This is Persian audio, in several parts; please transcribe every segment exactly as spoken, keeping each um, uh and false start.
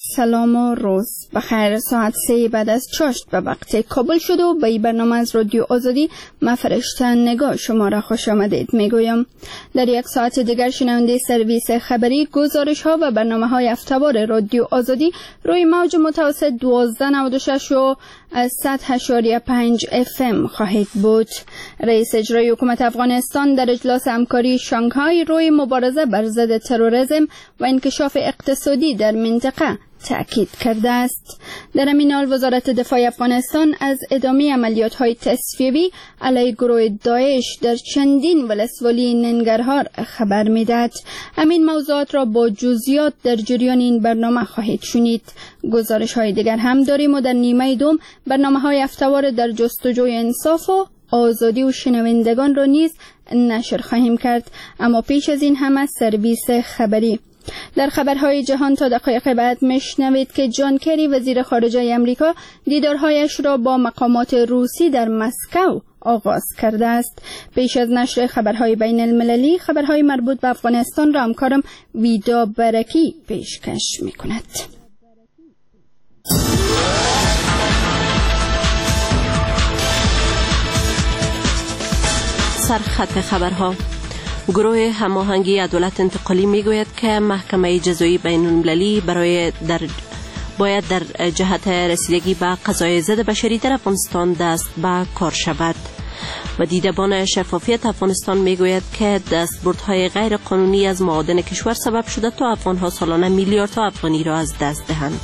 سلام و روز بخیر. ساعت سه بعد از چاشت به وقت کابل شد و به این برنامه از رادیو آزادی من فرشته نگاه شما را خوش آمدید میگویم. در یک ساعت دیگر شنونده سرویس خبری، گزارش ها و برنامه های هفته‌وار رادیو آزادی روی موج متوسط دوازده نود و شش و صد و هشت و پنج اف ام خواهید بود. رئیس اجرایی حکومت افغانستان در اجلاس همکاری شانگهای روی مبارزه بر ضد تروریسم و انکشاف اقتصادی در منطقه تأکید کرده است. در همین حال وزارت دفاع افغانستان از ادامه عملیات‌های تصفیه‌ای علیه گروه داعش در چندین ولسوالی ننگرهار خبر می‌دهد. همین موضوعات را با جزئیات در جریان این برنامه خواهید شنید. گزارش‌های دیگر هم داریم و در نیمه دوم برنامه‌های هفته‌وار در جستجوی انصاف و آزادی و شنوندگان را نیز نشر خواهیم کرد. اما پیش از این هم از سرویس خبری. در خبرهای جهان تا دقایق بعد میشنوید که جان کری وزیر خارجه امریکا دیدارهایش را با مقامات روسی در مسکو آغاز کرده است. پیش از نشر خبرهای بین المللی، خبرهای مربوط به افغانستان را همکارم ویدا برکی پیشکش می کند. سرخط خبرها. گروه هماهنگی عدالت انتقالی میگوید که محکمه جزایی بین المللی برای در باید در جهت رسیدگی به قضایای ضد بشری در افغانستان دست به کار شود. و دیدبان شفافیت افغانستان میگوید که دستبردهای غیر قانونی از معادن کشور سبب شده تا افغانها سالانه میلیاردها افغانی را از دست دهند.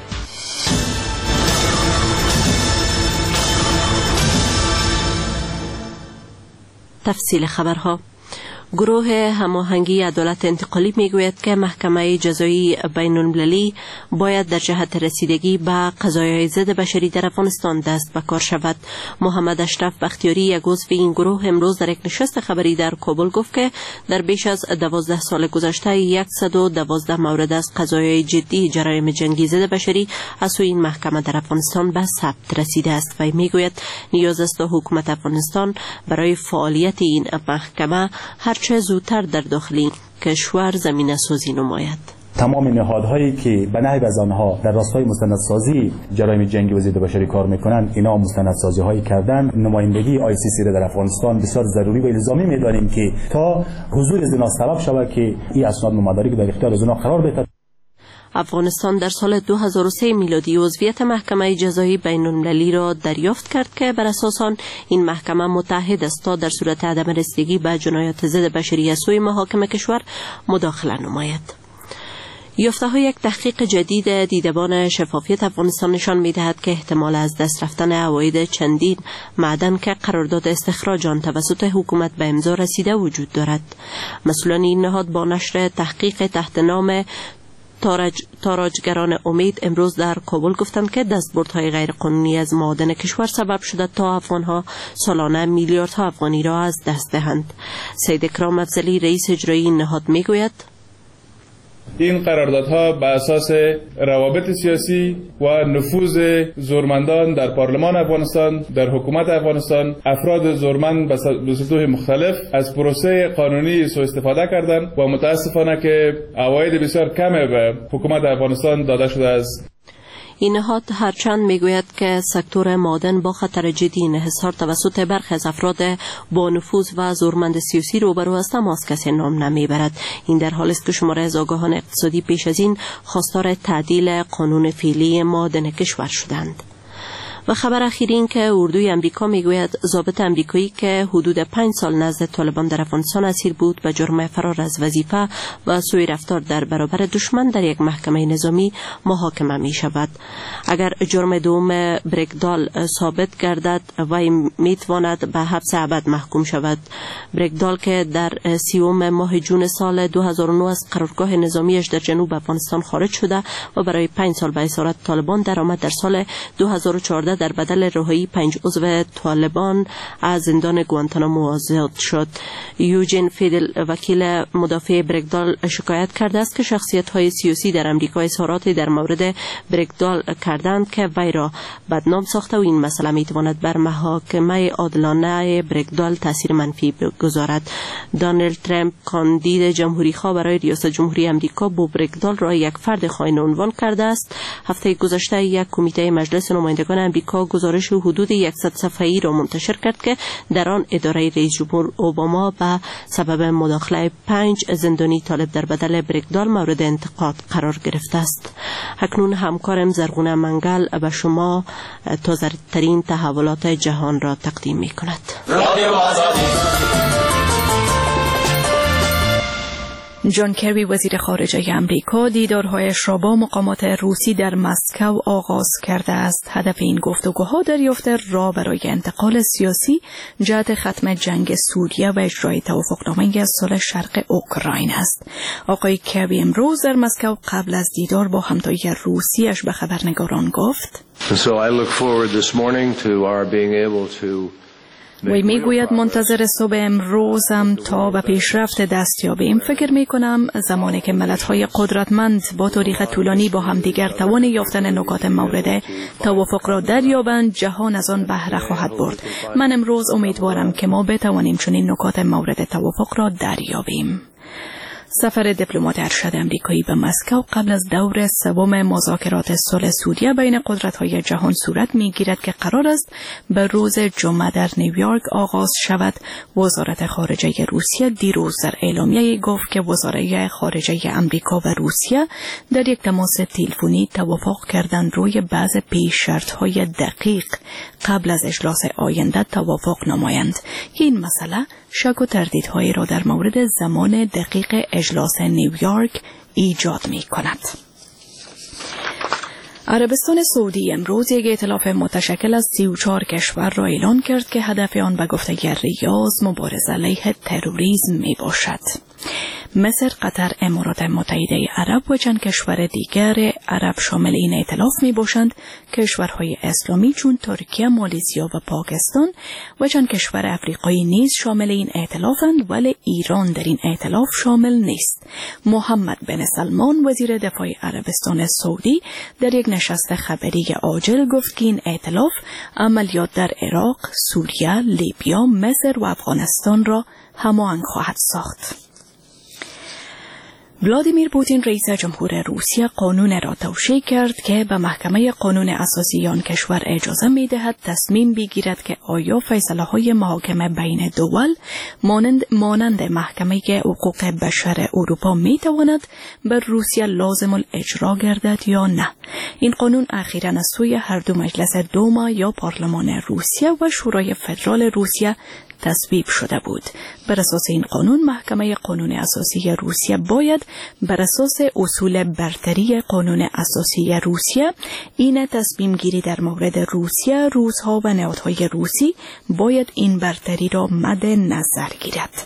تفصیل خبرها. گروه هماهنگی عدالت انتقالی میگوید که محکمه جزایی بین المللی باید در جهت رسیدگی به قضایای ضد بشری در افغانستان دست به کار شود. محمد اشرف بختیاری، یک عضو این گروه، امروز در یک نشست خبری در کابل گفت که در بیش از دوازده سال گذشته صد و دوازده مورد از قضایای جدی جرایم جنگی ضد بشری از سوی این محکمه در افغانستان به ثبت رسیده است و میگوید نیاز است حکومت افغانستان برای فعالیت این محکمه هر چه زودتر در داخل این کشور زمینه سازی نماید. تمام نهادهایی که به نحو از آنها در راستای مستندسازی جرایم جنگی و ضد بشری کار میکنند، اینا مستندسازی هایی کردن. نمایندگی آی سی سی را در افغانستان بسیار ضروری و الزامی میدانیم که تا حضور از اینا سبب شود که این اسناد و مدارک در اختیار از اینا قرار بگیرد. افغانستان در سال دو هزار و سه میلادی عضویت محکمه جزایی بین المللی را دریافت کرد که بر اساس آن این محکمه متحد است تا در صورت عدم رسیدگی به جنایات ضد بشری از سوی محاکم کشور مداخله نماید. یافته های یک تحقیق جدید دیدبان شفافیت افغانستان نشان می‌دهد که احتمال از دست رفتن عواید چندین معدن که قرارداد استخراج آن توسط حکومت به امضا رسیده وجود دارد. مسئولان این نهاد با نشر تحقیق تحت نام تاراج تاراجگران امید امروز در کابل گفتند که دستبردهای غیرقانونی از معادن کشور سبب شده تا افغانها سالانه میلیاردها افغانی را از دست دهند. سید اکرام افضلی، رئیس اجرایی این نهاد میگوید این قراردادها به اساس روابط سیاسی و نفوذ زورمندان در پارلمان افغانستان، در حکومت افغانستان، افراد زورمند به سطوح مختلف از پروسه قانونی سوء استفاده کردند و متاسفانه که عواید بسیار کم به حکومت افغانستان داده شده است. این نهاد هرچند میگوید که سکتور معدن با خطر جدی انحصار توسط برخی از افراد با نفوذ و زورمند سیاسی روبرو است، اما از کسی نام نمیبرد. این در حالی است که شماره از آگاهان اقتصادی پیش از این خواستار تعدیل قانون فعلی معدن کشور شدند. و خبر اخیری این که اردوی امریکا میگوید ضابط امریکایی که حدود پنج سال نزد طالبان در افغانستان اسیر بود به جرم فرار از وظیفه و سوء رفتار در برابر دشمن در یک محکمه نظامی محاکمه می شود. اگر جرم دوم برگدال ثابت گردد و می تواند به حبس ابد محکوم شود. برگدال که در سیوم ماه جون سال دو هزار و نه از قرارگاه نظامیش در جنوب افغانستان خارج شده و برای پنج سال به اسارت طالبان درآمد، در سال دو هزار و چهارده در بدل رهایی پنج عضو طالبان از زندان گوانتانامو آزاد شد. یوجین فیدل وکیل مدافع برگدال شکایت کرده است که شخصیت‌های سیاسی در امریکا اظهاراتی در مورد برگدال کردند که وی را بدنام ساخته و این مسئله می‌تواند بر محاکمه عادلانه برگدال تاثیر منفی بگذارد. دونالد ترامپ کاندید جمهوری‌خواه برای ریاست جمهوری امریکا با برگدال را یک فرد خائن عنوان کرده است. هفته گذشته یک کمیته مجلس نمایندگان امریکا گزارش حدود صد صفحه‌ای را منتشر کرد که در آن اداره رئیس جمهور اوباما به سبب مداخله پنج زندانی طالب در بدل برگدال مورد انتقاد قرار گرفته است. اکنون همکارم زرغونه منگل به شما تازه ترین تحولات جهان را تقدیم می کند. جان کری وزیر خارجه امریکا دیدارهایش را با مقامات روسی در مسکو آغاز کرده است. هدف این گفتگوها دریافت راه برای انتقال سیاسی جهت ختم جنگ سوریه و اجرای توافقنامه صلح شرق اوکراین است. آقای کری امروز در مسکو قبل از دیدار با همتای روسیش به خبرنگاران گفت: So I look forward this morning to our being able to وی میگوید منتظر صبح امروزم تا به پیشرفت دست یابیم. فکر می کنم زمانی که ملت‌های قدرتمند با تاریخ طولانی با همدیگر توان یافتن نکات مورد توافق را دریابند، جهان از آن بهره خواهد برد. من امروز امیدوارم که ما بتوانیم چنین نکات مورد توافق را دریابیم. سفر دیپلمات ارشد امریکایی به مسکو قبل از دور سوم مذاکرات صلح سوریه بین قدرت‌های جهان صورت می‌گیرد که قرار است به روز جمعه در نیویورک آغاز شود. وزارت خارجه روسیه دیروز در اعلامیه‌ای گفت که وزرای خارجه امریکا و روسیه در یک تماس تلفنی توافق کردند روی بعض پیش‌شرط‌های دقیق قبل از اجلاس آینده توافق نمایند. این مسئله شک و تردیدهایی را در مورد زمان دقیق اجلاس نیویورک ایجاد می کند. عربستان سعودی امروز یک ائتلاف متشکل از سی و چهار کشور را اعلان کرد که هدف آن به گفته ریاض مبارزه علیه تروریسم می باشد. مصر، قطر، امارات متحده عرب و چند کشور دیگر عرب شامل این ائتلاف می باشند. کشورهای اسلامی چون ترکیه، مالزیا و پاکستان و چند کشور افریقایی نیز شامل این ائتلافند، ولی ایران در این ائتلاف شامل نیست. محمد بن سلمان وزیر دفاع عربستان سعودی در یک نشست خبری عاجل گفت که این ائتلاف عملیات در عراق، سوریه، لیبیا، مصر و افغانستان را هماهنگ خواهد ساخت. ولادیمیر پوتین رئیس جمهور روسیه قانون را توشیح کرد که به محکمه قانون اساسی آن کشور اجازه می دهد تصمیم بگیرد که آیا فیصله های محاکمه بین دول مانند مانند محکمه حقوق بشر اروپا می تواند بر روسیه لازم الاجرا گردد یا نه. این قانون اخیراً از سوی هر دو مجلس دوما یا پارلمان روسیه و شورای فدرال روسیه تصویب شده بود. بر اساس این قانون محکمه قانون اساسی روسیه باید بر اساس اصول برتری قانون اساسی روسیه این تصمیم گیری در مورد روسیه، روس‌ها و نهادهای روسی باید این برتری را مد نظر گیرد.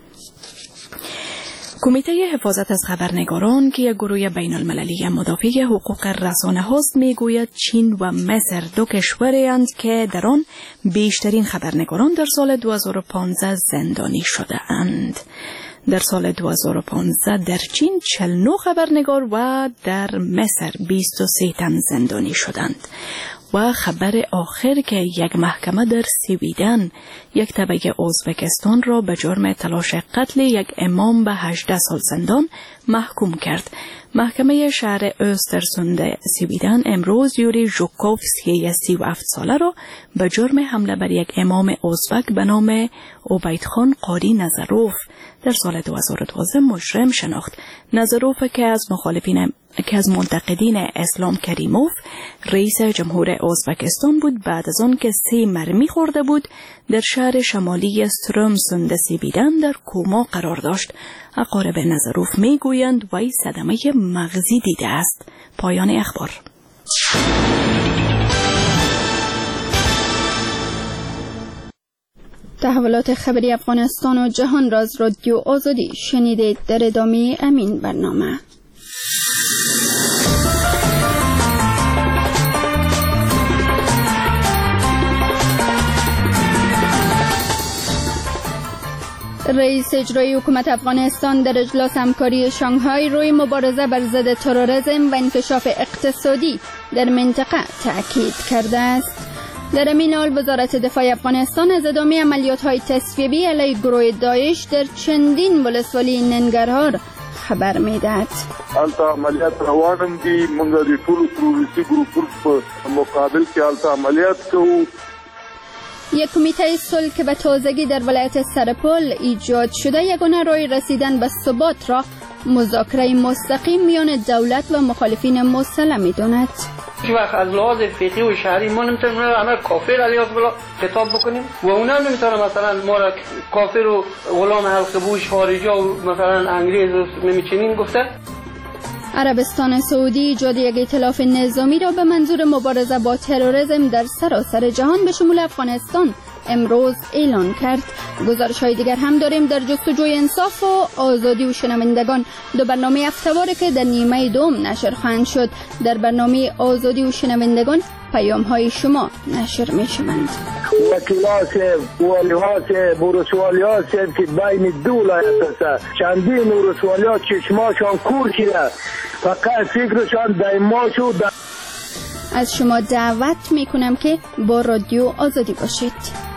کمیته حفاظت از خبرنگاران که یک گروه بین المللی مدافع حقوق رسانه هاست میگوید چین و مصر دو کشورند که در آن بیشترین خبرنگاران در سال دو هزار و پانزده زندانی شده اند. در سال دو هزار و پانزده در چین چهل و نه خبرنگار و در مصر بیست و سه تن زندانی شدند. و خبر آخر که یک محکمه در سویدن یک تبع ازبکستان را به جرم تلاش قتل یک امام به هجده سال زندان محکوم کرد. محکمه شهر اوسترسوند سویدن امروز یوری ژوکوفسکی سی و هفت ساله را به جرم حمله بر یک امام ازبک به نام عبیدخان قاری نظروف در سال دو هزار و دوازده مجرم شناخت. نظروف که از مخالفین که از منتقدین اسلام کریموف رئیس جمهور ازبکستان بود، بعد از آن که سه مرمی خورده بود در شهر شمالی استرمسوند سویدن در کوما قرار داشت. اقارب نظروف میگویند وی صدمه مغزی دیده است. پایان اخبار. تحولات خبری افغانستان و جهان را از رادیو آزادی شنیدید. در ادامه امین برنامه رئیس اجرایی حکومت افغانستان در اجلاس همکاری شانگهای روی مبارزه بر ضد تروریسم و انکشاف اقتصادی در منطقه تأکید کرده است. در همین حال وزارت دفاع افغانستان از ادامه عملیات‌های تصفیه‌ای علیه گروه داعش در چندین ولسوالی ننگرهار خبر میدهد. البته عملیات روانم دي، موږ د ټولو تروریستي ګروپونو په مقابل کې البته عملیات کوو. یک کمیته صلح که به تازگی در ولایت سرپل ایجاد شده یگانه راه رسیدن به ثبات را مذاکره مستقیم میان دولت و مخالفین مسلح می‌داند. هیچ وقت از لحاظ فقهی و شرعی ما نمیتونیم همه کافر علیه بالله خطاب بکنیم و اونا نمیتونه مثلا ما را کافر و غلام حلق بوش خارجی و مثلا انگریز و نمیچنین گفته. عربستان سعودی ایجاد یک ائتلاف نظامی را به منظور مبارزه با تروریسم در سراسر جهان به شمول افغانستان امروز اعلان کرد. گزارش های دیگر هم داریم در جستجوی انصاف و آزادی و شنوندگان، دو برنامه هفته‌واره که در نیمه دوم نشر خواهند شد. در برنامه آزادی و شنوندگان پیام های شما نشر می شوند. وکیلا سیب والیها سیب ورسوالیها سیب که بین دو ولایت است، چندین ورسوالیها چشماشان کور شده، فقط فکرشان دایما شد. از شما دعوت می کنم که با رادیو آزادی باشید.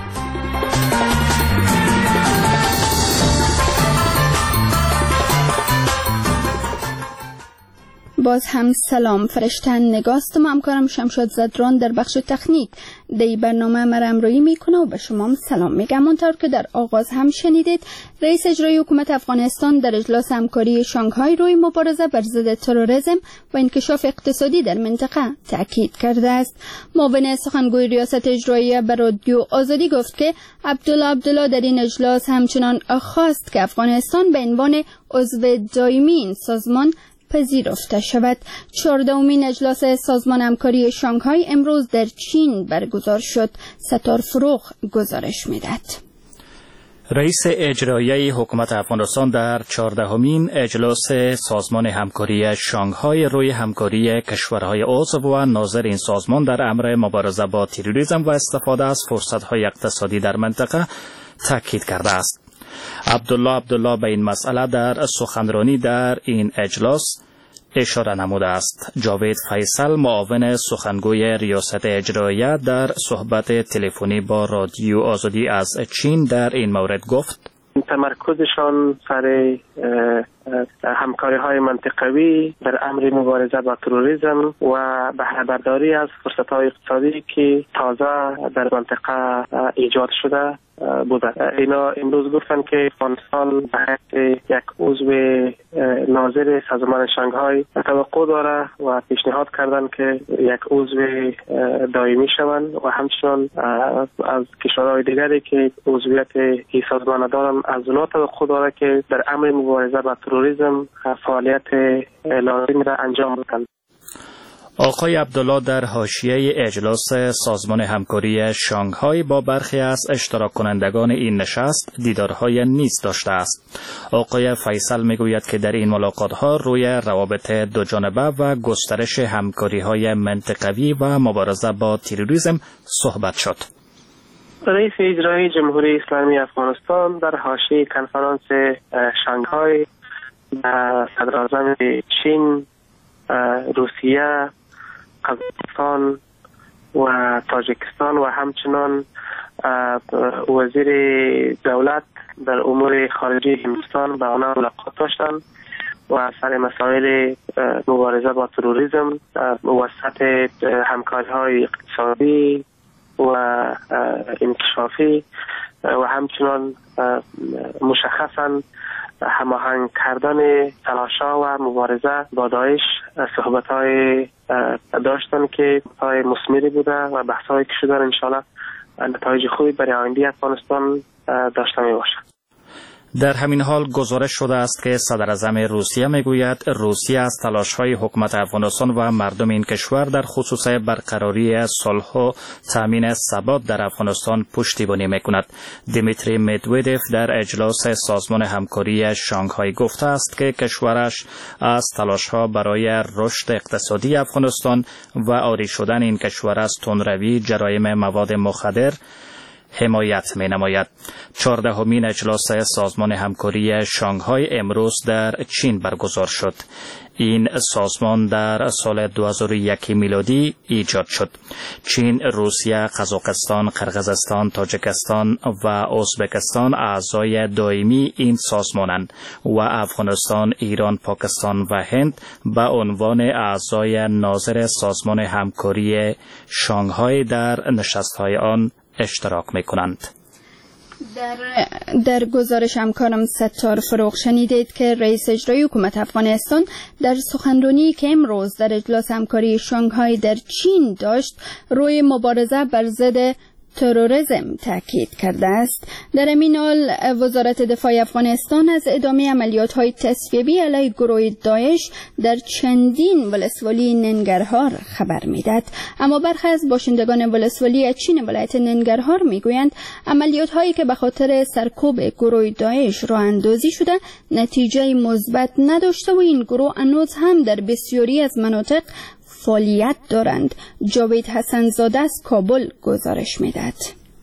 باز هم سلام، فرشتن نگاست و همکارم شمشاد زدران در بخش تکنیک دی برنامه مرا همراهی میکنه و به شما هم سلام میگم. اونطور که در آغاز هم شنیدید، رئیس اجرایی حکومت افغانستان در اجلاس همکاری شانگهای روی مبارزه بر ضد تروریسم و انکشاف اقتصادی در منطقه تاکید کرده است. معاون سخنگوی ریاست اجرایی به رادیو آزادی گفت که عبدالله عبدالله در این اجلاس همچنان خواست که افغانستان به عنوان عضو دائمی این سازمان پذیرفته شود. چهاردهمین اجلاس سازمان همکاری شانگهای امروز در چین برگزار شد. ستار فروغ گزارش میدهد. رئیس اجرایی حکومت افغانستان در چهاردهمین اجلاس سازمان همکاری شانگهای روی همکاری کشورهای عضو و ناظر این سازمان در امر مبارزه با تروریسم و استفاده از فرصت‌های اقتصادی در منطقه تاکید کرده است. عبدالله عبدالله به این مسئله در سخنرانی در این اجلاس اشاره نموده است. جاوید فیصل معاون سخنگوی ریاست اجرایی در صحبت تلفنی با رادیو آزادی از چین در این مورد گفت: تمرکزشان سر همکاری های منطقوی در امر مبارزه با تروریسم و بهره برداری از فرصت های اقتصادی که تازه در منطقه ایجاد شده بوده. اینا امروز گفتن که افغانستان به حیث یک عضو ناظر سازمان شانگهای توقع داره و پیشنهاد کردن که یک عضو دائمی شوند و همچنان از کشورهای دیگری که عضویت این سازمان دارن از اونا توقع داره که در امر مبارزه با تروریسم فعالیت لازم را انجام بدن. آقای عبدالله در حاشیه اجلاس سازمان همکاری شانگهای با برخی از اشتراک کنندگان این نشست دیدارهای نیز داشته است. آقای فیصل میگوید که در این ملاقات‌ها روی روابط دو جانبه و گسترش همکاری‌های منطقوی و مبارزه با تروریسم صحبت شد. رئیس اجرایی جمهوری اسلامی افغانستان در حاشیه کنفرانس شانگهای صدراعظم چین، روسیه، قزاقستان و تاجیکستان و همچنان وزیر دولت در امور خارجی هندوستان با آنها ملاقات داشتند و سر مسائل مبارزه با تروریسم وسط همکاری‌های اقتصادی و انکشافی و همچنان مشخصاً هماهنگ کردن تلاش‌ها و مبارزه با داعش صحبت‌های داشتن که های مثمری بوده و بحث‌هایی که شده انشاءالله نتایج خوبی برای آینده افغانستان داشته می‌باشد. در همین حال گزارش شده است که صدراعظم روسیه میگوید روسیه از تلاش‌های حکومت افغانستان و مردم این کشور در خصوص برقراری صلح و تامین ثبات در افغانستان پشتیبانی میکند. دیمیتری مدودف در اجلاس سازمان همکاری شانگهای گفته است که کشورش از تلاش‌ها برای رشد اقتصادی افغانستان و عاری شدن این کشور از تندروی، جرایم مواد مخدر، حمایت می نماید. چهاردهمین اجلاس سازمان همکاری شانگهای امروز در چین برگزار شد. این سازمان در سال دو هزار و یک میلادی ایجاد شد. چین، روسیه، قزاقستان، قرقیزستان، تاجیکستان و ازبکستان اعضای دائمی این سازمانند و افغانستان، ایران، پاکستان و هند به عنوان اعضای ناظر سازمان همکاری شانگهای در نشست‌های آن اشتراک می‌کنند. در در گزارش همکارم ستار فروغ شنیدید که رئیس اجرایی حکومت افغانستان در سخنرانی که امروز در اجلاس همکاری شانگهای در چین داشت روی مبارزه بر ضد تروریسم تاکید کرده است. در همین حال وزارت دفاع افغانستان از ادامه عملیات‌های تصفیه‌ای علیه گروه داعش در چندین ولسوالی ننگرهار خبر می‌دهد. اما برخی از باشندگان ولسوالی اچین ولایت ننگرهار می‌گویند عملیات‌هایی که به خاطر سرکوب گروه داعش راه اندازی شده نتیجه مثبت نداشته و این گروه هنوز هم در بسیاری از مناطق فعالیت دارند. جاوید حسن زاده از کابل گزارش می‌دهد.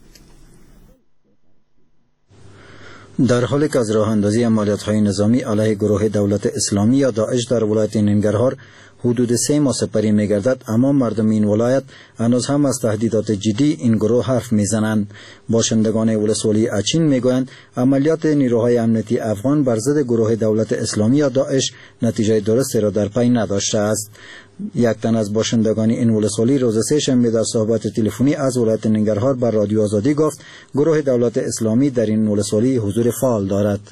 در حالی که از راه اندازی عملیات‌های نظامی علیه گروه دولت اسلامی یا داعش در ولایت ننگرهار حدود سه ماه سپری می‌گردد، اما مردم این ولایت هنوز هم از تهدیدات جدی این گروه حرف می‌زنند. باشندگان ولسوالی اچین می‌گویند عملیات نیروهای امنیتی افغان بر ضد گروه دولت اسلامی یا داعش نتیجه درستی را در پی نداشته است. یک تن از باشندگان این ولسوالی روز سه شنبه در صحبت تلفنی از ولایت ننگرهار بر رادیو آزادی گفت گروه دولت اسلامی در این ولسوالی حضور فعال دارد.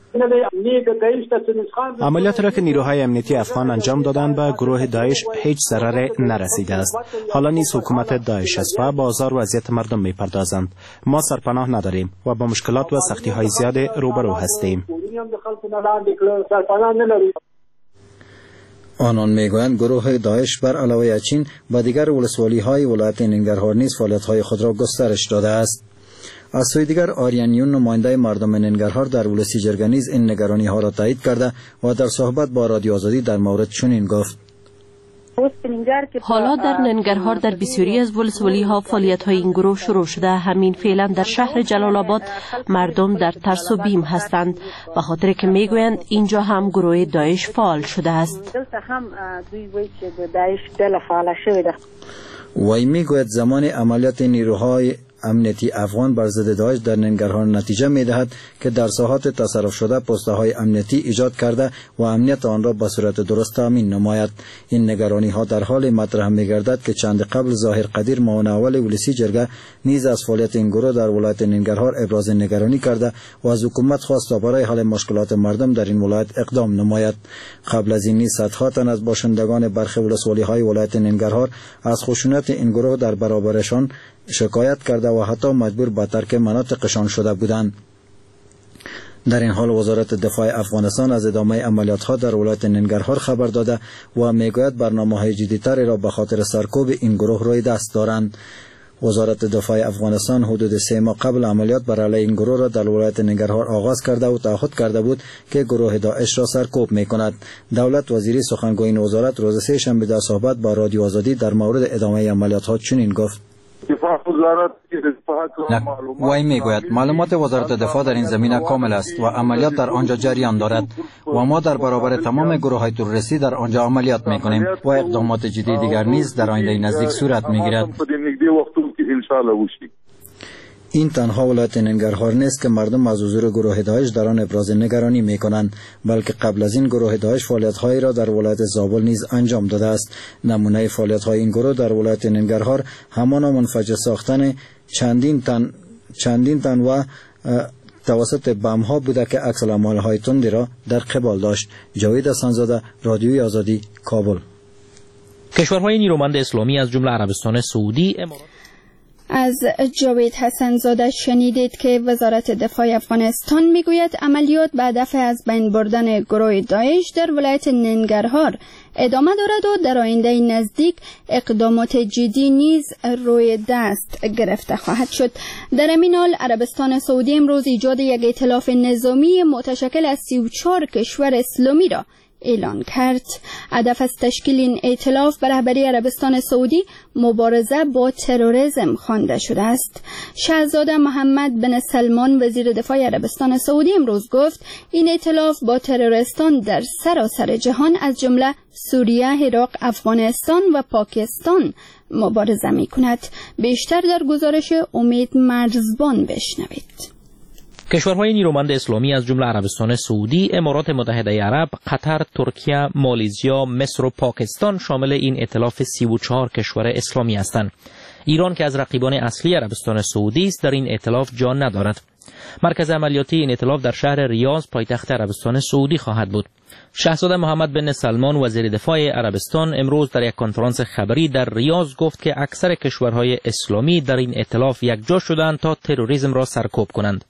عملیات را که نیروهای امنیتی افغان انجام دادند به گروه داعش هیچ ضرر نرسیده است. حالا نیز حکومت داعش است و بازار و وضعیت مردم می‌پردازند. ما سرپناه نداریم و با مشکلات و سختی‌های زیاد روبرو هستیم. آنان میگویند گروه داعش بر علاوه اچین و دیگر ولسوالی‌های ولایت ننگرهار نیز فعالیت‌های خود را گسترش داده است. از سوی دیگر آریانیون نماینده مردم ننگرهار در ولسی جرگه نیز این نگرانی‌ها را تایید کرده و در صحبت با رادیو آزادی در مورد چنین گفت: حالا در ننگرهار در بسیاری از ولسوالی‌ها فعالیت‌های این گروه شروع شده. همین فعلا در شهر جلال آباد مردم در ترس و بیم هستند به خاطر که میگویند اینجا هم گروه داعش فعال شده است. وی میگوید زمان عملیات نیروهای امنیتی افغان بر ضد داعش در ننگرهار نتیجه می‌دهد که در ساحات تصرف شده پست‌های امنیتی ایجاد کرده و امنیت آن را به صورت درست تامین نماید. این نگرانی‌ها در حال مطرح می‌گردد که چند قبل ظاهر قدیر معاون اول ولسی جرگه نیز از فعالیت این گروه در ولایت ننگرهار ابراز نگرانی کرده و از حکومت خواست تا برای حل مشکلات مردم در این ولایت اقدام نماید. قبل از این نیز صدها تن از باشندگان برخی ولسوالی‌های ولایت ننگرهار از خشونت این گروه در برابرشان شکایت کرده و حتی مجبور به ترک مناطقشان شده بودند. در این حال وزارت دفاع افغانستان از ادامه عملیات‌ها در ولایت ننگرهار خبر داده و میگوید برنامه‌های جدی‌تری را به خاطر سرکوب این گروه روی دست دارند. وزارت دفاع افغانستان حدود سه ماه قبل عملیات بر علیه این گروه را در ولایت ننگرهار آغاز کرده و تعهد کرده بود که گروه داعش را سرکوب می‌کند. دولت وزیری سخنگوی این وزارت روز سه شنبه در صحبت با رادیو آزادی در مورد ادامه عملیات‌ها چنین گفت: وی میگوید معلومات وزارت دفاع در این زمینه کامل است و عملیات در آنجا جریان دارد و ما در برابر تمام گروه‌های تروریستی در آنجا عملیات میکنیم و اقدامات جدی دیگر نیز در آینده نزدیک صورت میگیرد. این تنها ولایت ننگرهار نیست که مردم از حضور گروه داعش در آن ابراز نگرانی میکنند، بلکه قبل از این گروه داعش فعالیت‌هایی را در ولایت زابل نیز انجام داده است. نمونه فعالیت‌های این گروه در ولایت ننگرهار همان منفجر ساختن چندین تن چندین تن و توسط بم‌ها بوده که عکس العمل‌های تندی را در قبال داشت. جاوید حسن‌زاده، رادیوی آزادی، کابل. کشورهای نیرومند اسلامی از جمله عربستان سعودی، امارات. از جاوید حسن زاده شنیدید که وزارت دفاع افغانستان میگوید عملیات به هدف از بین بردن گروه داعش در ولایت ننگرهار ادامه دارد و در آینده نزدیک اقدامات جدی نیز روی دست گرفته خواهد شد. در همین حال عربستان سعودی امروز ایجاد یک ائتلاف نظامی متشکل از سی و چهار کشور اسلامی را اعلان کرد. هدف از تشکیل این ائتلاف به رهبری عربستان سعودی مبارزه با تروریسم خوانده شده است. شاهزاده محمد بن سلمان وزیر دفاع عربستان سعودی امروز گفت این ائتلاف با تروریستان در سراسر جهان از جمله سوریه، عراق، افغانستان و پاکستان مبارزه می کند. بیشتر در گزارش امید مرزبان بشنوید. کشورهای نیرومند اسلامی از جمله عربستان سعودی، امارات متحده عرب، قطر، ترکیه، مالزیا، مصر و پاکستان شامل این ائتلاف سی و چهار کشور اسلامی هستند. ایران که از رقیبان اصلی عربستان سعودی است در این ائتلاف جا ندارد. مرکز عملیاتی این ائتلاف در شهر ریاض پایتخت عربستان سعودی خواهد بود. شاهزاده محمد بن سلمان وزیر دفاع عربستان امروز در یک کنفرانس خبری در ریاض گفت که اکثر کشورهای اسلامی در این ائتلاف یکجا شدند تا تروریسم را سرکوب کنند.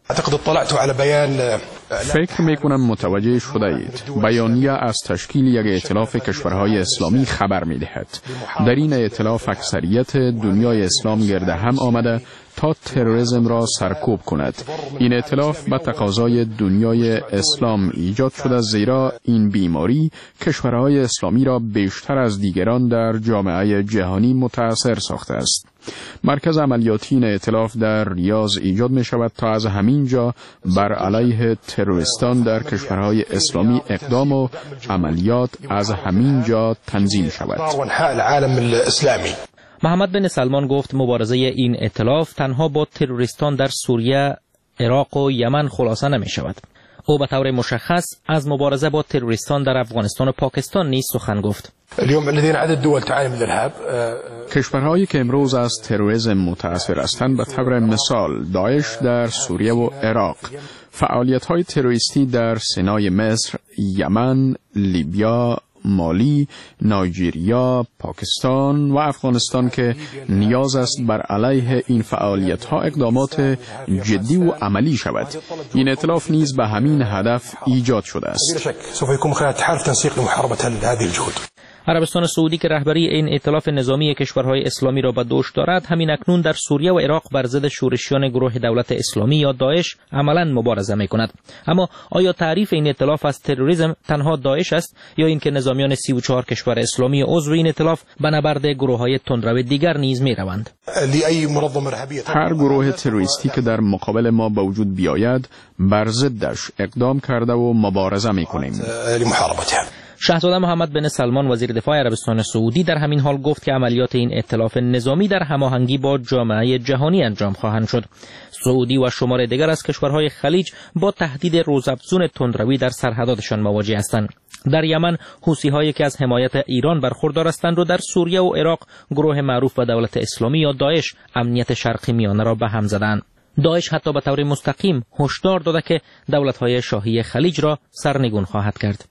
فکر میکنم متوجه شده اید. بیانیه از تشکیل یک ائتلاف کشورهای اسلامی خبر میدهد. در این ائتلاف اکثریت دنیای اسلام گرد هم آمده تا تروریسم را سرکوب کند. این ائتلاف به تقاضای دنیای اسلام ایجاد شده، زیرا این بیماری کشورهای اسلامی را بیشتر از دیگران در جامعه جهانی متاثر ساخته است. مرکز عملیاتی این ائتلاف در ریاض ایجاد می شود تا از همین جا بر علیه تروریستان در کشورهای اسلامی اقدام و عملیات از همین جا تنظیم شود. محمد بن سلمان گفت مبارزه این ائتلاف تنها با تروریستان در سوریه، عراق و یمن خلاصه نمی شود. او به طور مشخص از مبارزه با تروریستان در افغانستان و پاکستان نیز سخن گفت. کشورهایی که امروز از تروریسم متاثر هستند به طور مثال داعش در سوریه و عراق، فعالیت‌های تروریستی در سینای مصر، یمن، لیبیا، مالی، نایجریا، پاکستان و افغانستان که نیاز است بر علیه این فعالیت‌ها اقدامات جدی و عملی شود. این ائتلاف نیز به همین هدف ایجاد شده است. عربستان سعودی که رهبری این ائتلاف نظامی کشورهای اسلامی را به دوش دارد، همین اکنون در سوریه و عراق بر ضد شورشیان گروه دولت اسلامی یا داعش عملاً مبارزه می‌کند. اما آیا تعریف این ائتلاف از تروریسم تنها داعش است یا اینکه نظامیان سی و چهار کشور اسلامی عضو این ائتلاف به نبرد گروه‌های تندرو دیگر نیز می‌روند؟ هر گروه تروریستی که در مقابل ما به وجود بیاید بر ضدش اقدام کرده و مبارزه می‌کنیم. شاهزاده محمد بن سلمان وزیر دفاع عربستان سعودی در همین حال گفت که عملیات این ائتلاف نظامی در هماهنگی با جامعه جهانی انجام خواهند شد. سعودی و شمار دیگر از کشورهای خلیج با تهدید روزافزون تندروی در سرحداتشان مواجه هستند. در یمن حوثی‌هایی که از حمایت ایران برخوردار هستند و در سوریه و عراق گروه معروف به دولت اسلامی یا داعش امنیت شرق میانه را به هم زدند. داعش حتی به طور مستقیم هشدار داده که دولت‌های شاهی خلیج را سرنگون خواهد کرد.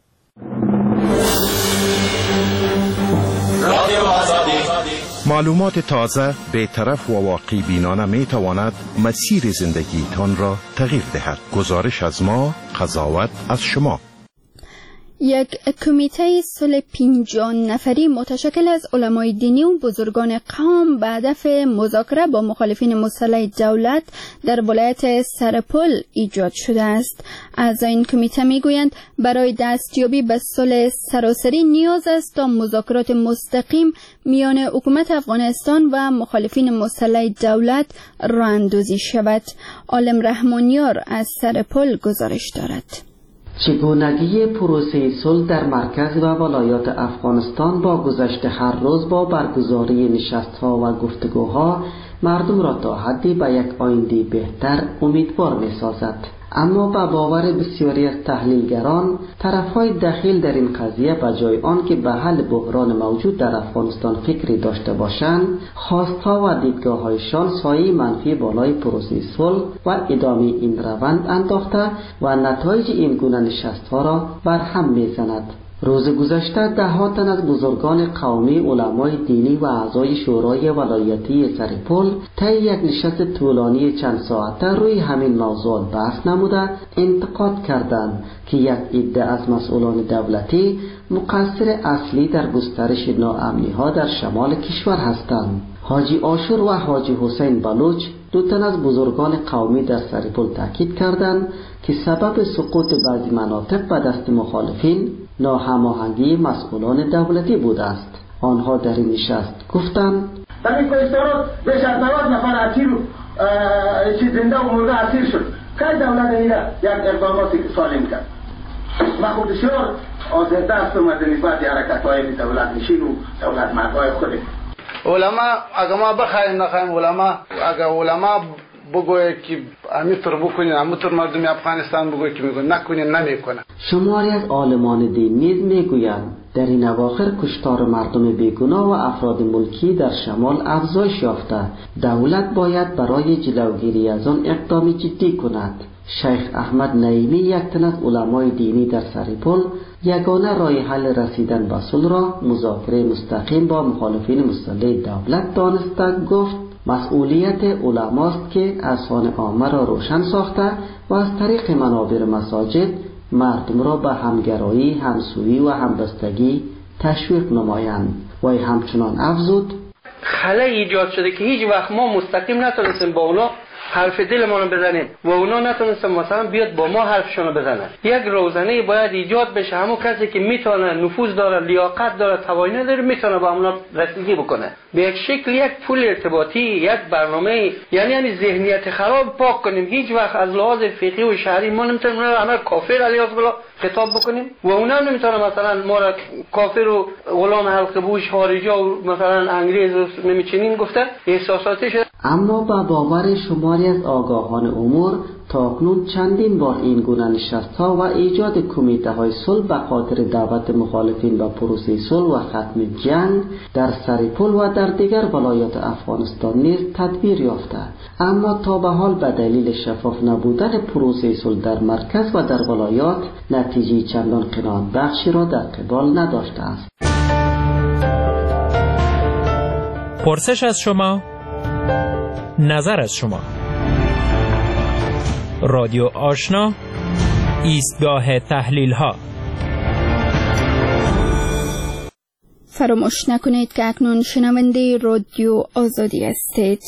معلومات تازه، بی‌طرف و واقعی بینانه می تواند مسیر زندگیتان را تغییر دهد. گزارش از ما، قضاوت از شما. یک کمیته صلح پنجاه نفری متشکل از علمای دینی و بزرگان قوم به هدف مذاکره با مخالفین مسلح دولت در ولایت سرپل ایجاد شده است. اعضای این کمیته میگویند برای دستیابی به صلح سراسری نیاز است تا مذاکرات مستقیم میان حکومت افغانستان و مخالفین مسلح دولت راه اندازی شود. عالم رحمانیار از سرپل گزارش دارد. چگونگی پروسه صلح در مرکز و ولایات افغانستان با گذشت هر روز با برگزاری نشست‌ها و گفتگوها مردم را تا حدی به یک آینده بهتر امیدوار می‌سازد. اما به باور بسیاری از تحلیلگران، طرفهای دخیل در این قضیه به جای آن که به حل بحران موجود در افغانستان فکری داشته باشند، خواستها و دیدگاه‌هایشان سایه منفی بالای پروسه صلح و ادامه این روند انداخته و نتایج این گونه نشست‌ها را بر هم می‌زند. روز گذشته ده ها تن از بزرگان قومی، علمای دینی و اعضای شورای ولایتی سرپل طی یک نشست طولانی چند ساعته روی همین موضوع بحث نموده انتقاد کردند که یک عده از مسئولان دولتی مقصر اصلی در گسترش ناامنی ها در شمال کشور هستند. حاجی آشور و حاجی حسین بلوچ، دو تن از بزرگان قومی در سرپل تاکید کردند که سبب سقوط بعضی مناطق به دست مخالفین ناهماهنگی مسئولان دولتی بوده است. آنها در این نشست گفتند در این کشتارات بیش از نود نفر اسیر چیز زنده و مرده اسیر شد. که دولت ایران یک اقداماتی سالم کرد. ما خود بسیار آزرده هستم از نسبت حرکت‌های دولت نشین و دولت مردهای خودی. علما اگه ما بخوایم نخوایم علما اگه علما بگوید که همینطور بکنین همینطور مردم افغانستان بگوید که میگن نکنین نمیکنن. شماری از عالمان دین نیز میگویند در این اواخر کشتار مردم بیگناه و افراد ملکی در شمال افزایش یافته. دولت باید برای جلوگیری از آن اقدامی جدی کند. شیخ احمد نعیمی یک تن از علمای دینی در سریپل یگانه راه حل رسیدن به صلح را مذاکره مستقیم با مخالفین مسلح دولت دانسته گفت مسئولیت علماست که اذهان عامه را روشن ساخته و از طریق منابر مساجد مردم را به همگرایی، همسویی و همبستگی تشویق نمایند. و همچنان افزود خلأ ایجاد شده که هیچ وقت ما مستقیم نتونستیم با اونا حرف دلمون رو بزنیم و اونا نتونستن مثلا بیاد با ما حرفشون رو بزنن. یک روزنه باید ایجاد بشه، همون کسی که میتونه نفوذ داره، لیاقت داره، توانایی داره، میتونه با اونا رسیدگی بکنه. به یک شکل یک پول ارتباطی، یک برنامه، یعنی یعنی ذهنیت خراب پاک کنیم. هیچ وقت از لحاظ فقهی و شرعی ما نمیتونیم همه کافر علیه بالله خطاب بکنیم و اونا نمیتونه مثلا ما را کافر و غلام حلقه بوش خارجا و مثلا انگریز و نمیچنین گفته احساساتی شده. اما با باور شماری از آگاهان امور تاکنون چندین بار این گونه نشست‌ها و ایجاد کمیته‌های صلح به خاطر دعوت مخالفین به پروسه صلح و ختم جنگ در سریپل و در دیگر ولایات افغانستان نیز تدبیر یافته، اما تا به حال به دلیل شفاف نبودن پروسه صلح در مرکز و در ولایات نتیجه چندان قناعت بخشی را در قبال نداشته است. پرسش از شما، نظر از شما. رادیو آشنا، ایستگاه تحلیل ها. فراموش نکنید که اکنون شنونده رادیو آزادی هستید.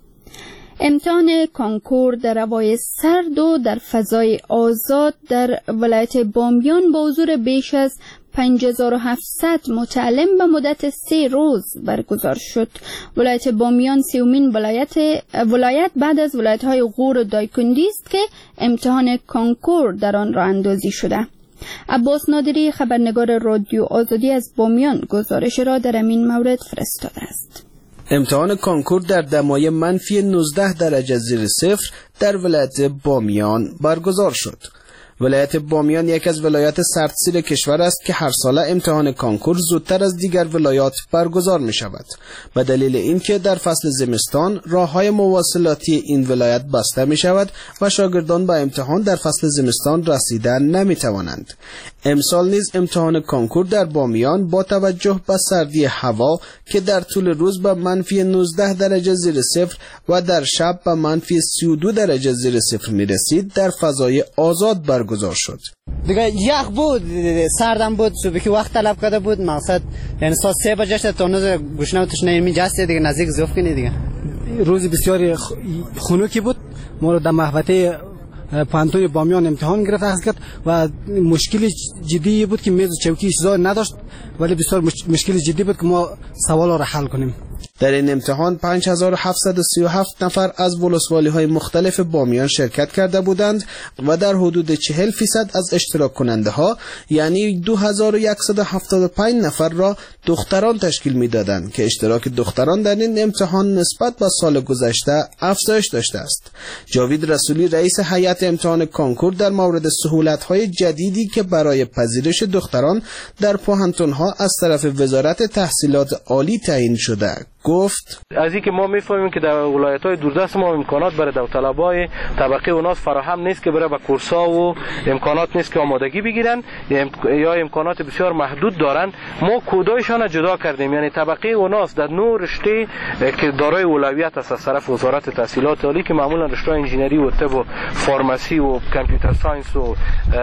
امتحان کنکور در هوای سرد و در فضای آزاد در ولایت بامیان با حضور بیش از پنج هزار و هفتصد متعلم به مدت سه روز برگزار شد. ولایت بامیان سیومین ولایت ولایت بعد از ولایت‌های غور و دایکندی است که امتحان کنکور در آن راه اندازی شده. عباس نادری خبرنگار رادیو آزادی از بامیان گزارش را در این مورد فرستاده است. امتحان کنکور در دمای منفی نوزده درجه زیر صفر در ولایت بامیان برگزار شد. ولایت بامیان یک از ولایات سردسیر کشور است که هر ساله امتحان کنکور زودتر از دیگر ولایات برگزار می شود. به دلیل اینکه در فصل زمستان راههای مواصلاتی این ولایت بسته می شود و شاگردان به امتحان در فصل زمستان رسیدن نمی توانند. امسال نیز امتحان کنکور در بامیان با توجه به سردی هوا که در طول روز به منفی نوزده درجه زیر صفر و در شب به منفی سی و دو درجه زیر صفر می رسید در فضای آزاد برگزار شد. دیگه یخ بود، سردم بود، صبح که وقت طلب کرده بود، مقصد یعنی ساعت سه بجه شد تا نوز گوشنه و تشنه می جسته دیگه نزدیک زوف کنی دیگه. روز بسیار خنکی بود. ما رو در محوطه پانتون بامیان امتحان گرفت اخذ کرد و مشکلی جدی بود که میز و چوکی چیزا نداشت، ولی بسیار مشکل جدی بود که ما سوالا را حل کنیم. در این امتحان پنج هزار و هفتصد و سی و هفت نفر از ولسوالی‌های مختلف بامیان شرکت کرده بودند و در حدود چهل فیصد از اشتراک کننده ها یعنی دو هزار و صد و هفتاد و پنج نفر را دختران تشکیل میدادند که اشتراک دختران در این امتحان نسبت به سال گذشته افزایش داشته است. جاوید رسولی رئیس هیئت امتحان کنکور در مورد سهولت‌های جدیدی که برای پذیرش دختران در پوهنتون‌ها از طرف وزارت تحصیلات عالی تعیین شده گفت: از اینکه ما میفهمیم که در ولایت‌های دوردست ما امکانات برای داوطلبای طبقه اوناس فراهم نیست که برای با کورس‌ها و امکانات نیست که آمادگی بگیرن یا امکانات بسیار محدود دارن. ما کودایشان جدا کردیم، یعنی طبقه اوناس در نوع رشته که دارای اولویت است از طرف وزارت تحصیلات عالی که معمولا رشته انجینری و طب و فارمسی و کامپیوتر ساینس و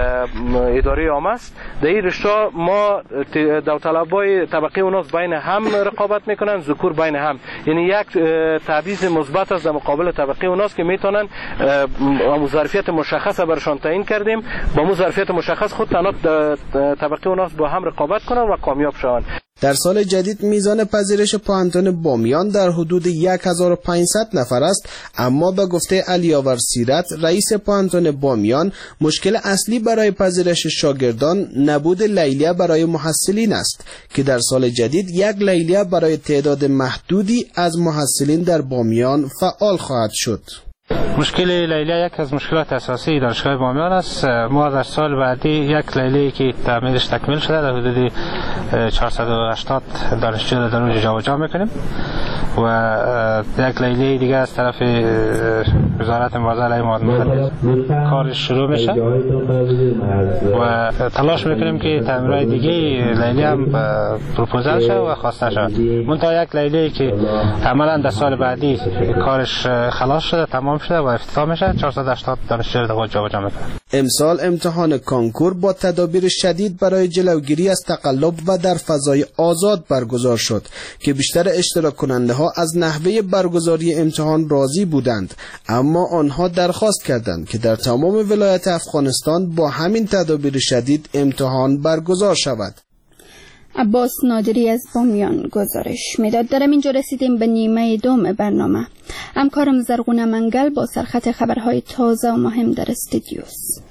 اداره عامه است، در این رشته ما داوطلبای طبقه اوناس بین هم رقابت میکنن، ذکور بین بین هم، یعنی یک تبعیض مثبت است در مقابل طبقه اوناست که میتونن با ظرفیت مشخص برشان تعیین کردیم، با مو ظرفیت مشخص خود تنها طبقه اوناست با هم رقابت کنن و کامیاب شوند. در سال جدید میزان پذیرش پانتون بامیان در حدود هزار و پانصد نفر است، اما به گفته علیاور سیرت رئیس پانتون بامیان مشکل اصلی برای پذیرش شاگردان نبود لیلیه برای محصلین است که در سال جدید یک لیلیه برای تعداد محدودی از محصلین در بامیان فعال خواهد شد. مشکل لیلیه یک از مشکلات اساسی دانشگاه بامیان است. ما در سال بعدی یک لیلیه که تعمیرش تکمیل شده در حدود چهارصد و هشتاد دانشجو در اونجا جابجا میکنیم و یک لیلیه دیگه از طرف وزارت موازنه علیه مواد مخدر کارش شروع میشه و تلاش میکنیم که تعمیرهای دیگه لیلیه هم پروپوزال شه و خواسته شد. منتها یک لیلیه که عملا در سال بعدی کارش خلاص شده، تمام شده و افتتاح میشه، چهارصد و هشتاد دانشجو در خود جابجا میکنه. امسال امتحان کانکور با تدابیر شدید برای جلوگیری از تقلب و در فضای آزاد برگزار شد که بیشتر اشتراک کننده ها از نحوه برگزاری امتحان راضی بودند، اما آنها درخواست کردند که در تمام ولایت افغانستان با همین تدابیر شدید امتحان برگزار شود. عباس نادری از بامیان گزارش میداد. در اینجا رسیدیم به نیمه دوم برنامه. همکارم زرغونه منگل با سرخط خبرهای تازه و مهم در استودیوست.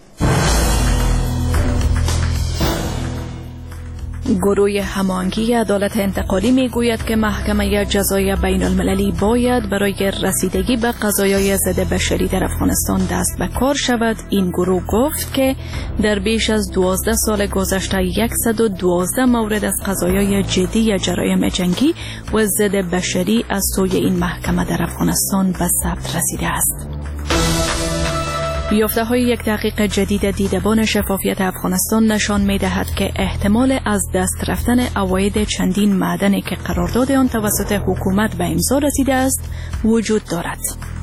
گروه هماهنگی عدالت انتقالی میگوید که محکمه جزای بین المللی باید برای رسیدگی به قضایای ضد بشری در افغانستان دست به کار شود. این گروه گفت که در بیش از دوازده سال گذشته صد و دوازده مورد از قضایای جدی جرایم جنگی و ضد بشری از سوی این محکمه در افغانستان به ثبت رسیده است. یافته های یک تحقیق جدید دیدبان شفافیت افغانستان نشان می دهد که احتمال از دست رفتن عواید چندین معدنی که قرارداد آن توسط حکومت به امضا رسیده است وجود دارد.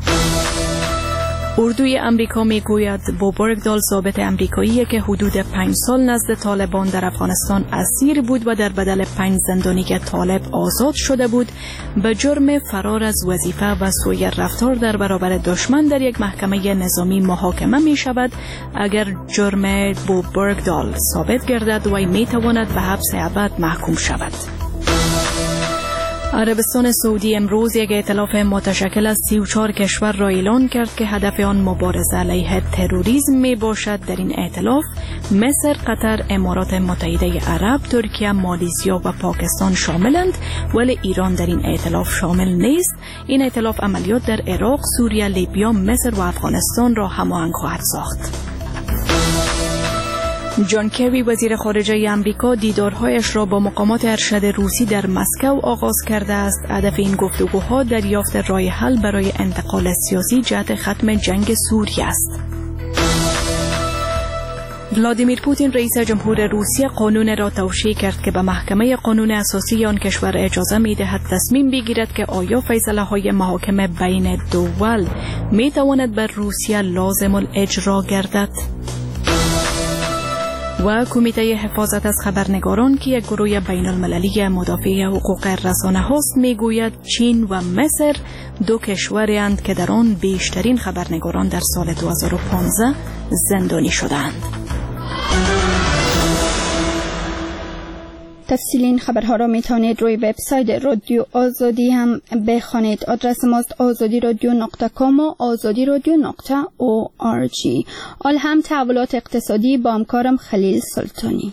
اردوی امریکا می گوید بوبرگدال ضابط امریکایی که حدود پنج سال نزد طالبان در افغانستان اسیر بود و در بدل پنج زندانی که طالب آزاد شده بود به جرم فرار از وظیفه و سوء رفتار در برابر دشمن در یک محکمه نظامی محاکمه می شود. اگر جرم بوبرگدال ثابت گردد وی می تواند به حبس ابد محکوم شود. عربستان سعودی امروز یک ائتلاف متشکل از سی و چهار کشور را اعلان کرد که هدف آن مبارزه علیه تروریسم می باشد. در این ائتلاف مصر، قطر، امارات متحده عرب، ترکیه، مالیزیا و پاکستان شاملند، ولی ایران در این ائتلاف شامل نیست. این ائتلاف عملیات در عراق، سوریه، لیبیا، مصر و افغانستان را هماهنگ خواهد ساخت. جان کری وزیر خارجه امریکا دیدارهایش را با مقامات ارشد روسی در مسکو آغاز کرده است. هدف این گفتگوها دریافت راه حل برای انتقال سیاسی جهت ختم جنگ سوریه است. ولادیمیر پوتین رئیس جمهور روسیه قانون را توشیح کرد که به محکمه قانون اساسی آن کشور اجازه می دهد تصمیم بگیرد که آیا فیصله های محاکمه بین دول می تواند بر روسیه لازم الاجرا گردد. و کمیته حفاظت از خبرنگاران که یک گروه بین المللی مدافع حقوق رسانه هاست میگوید چین و مصر دو کشورند که در آن بیشترین خبرنگاران در سال دو هزار و پانزده زندانی شدند. تفصیل این خبرها را میتونید روی وبسایت رادیو آزادی هم بخوانید. آدرس ماست آزادی رادیو نقطه کام و آزادی رادیو نقطه او آر جی. آل هم تحولات اقتصادی با همکارم خلیل سلطانی.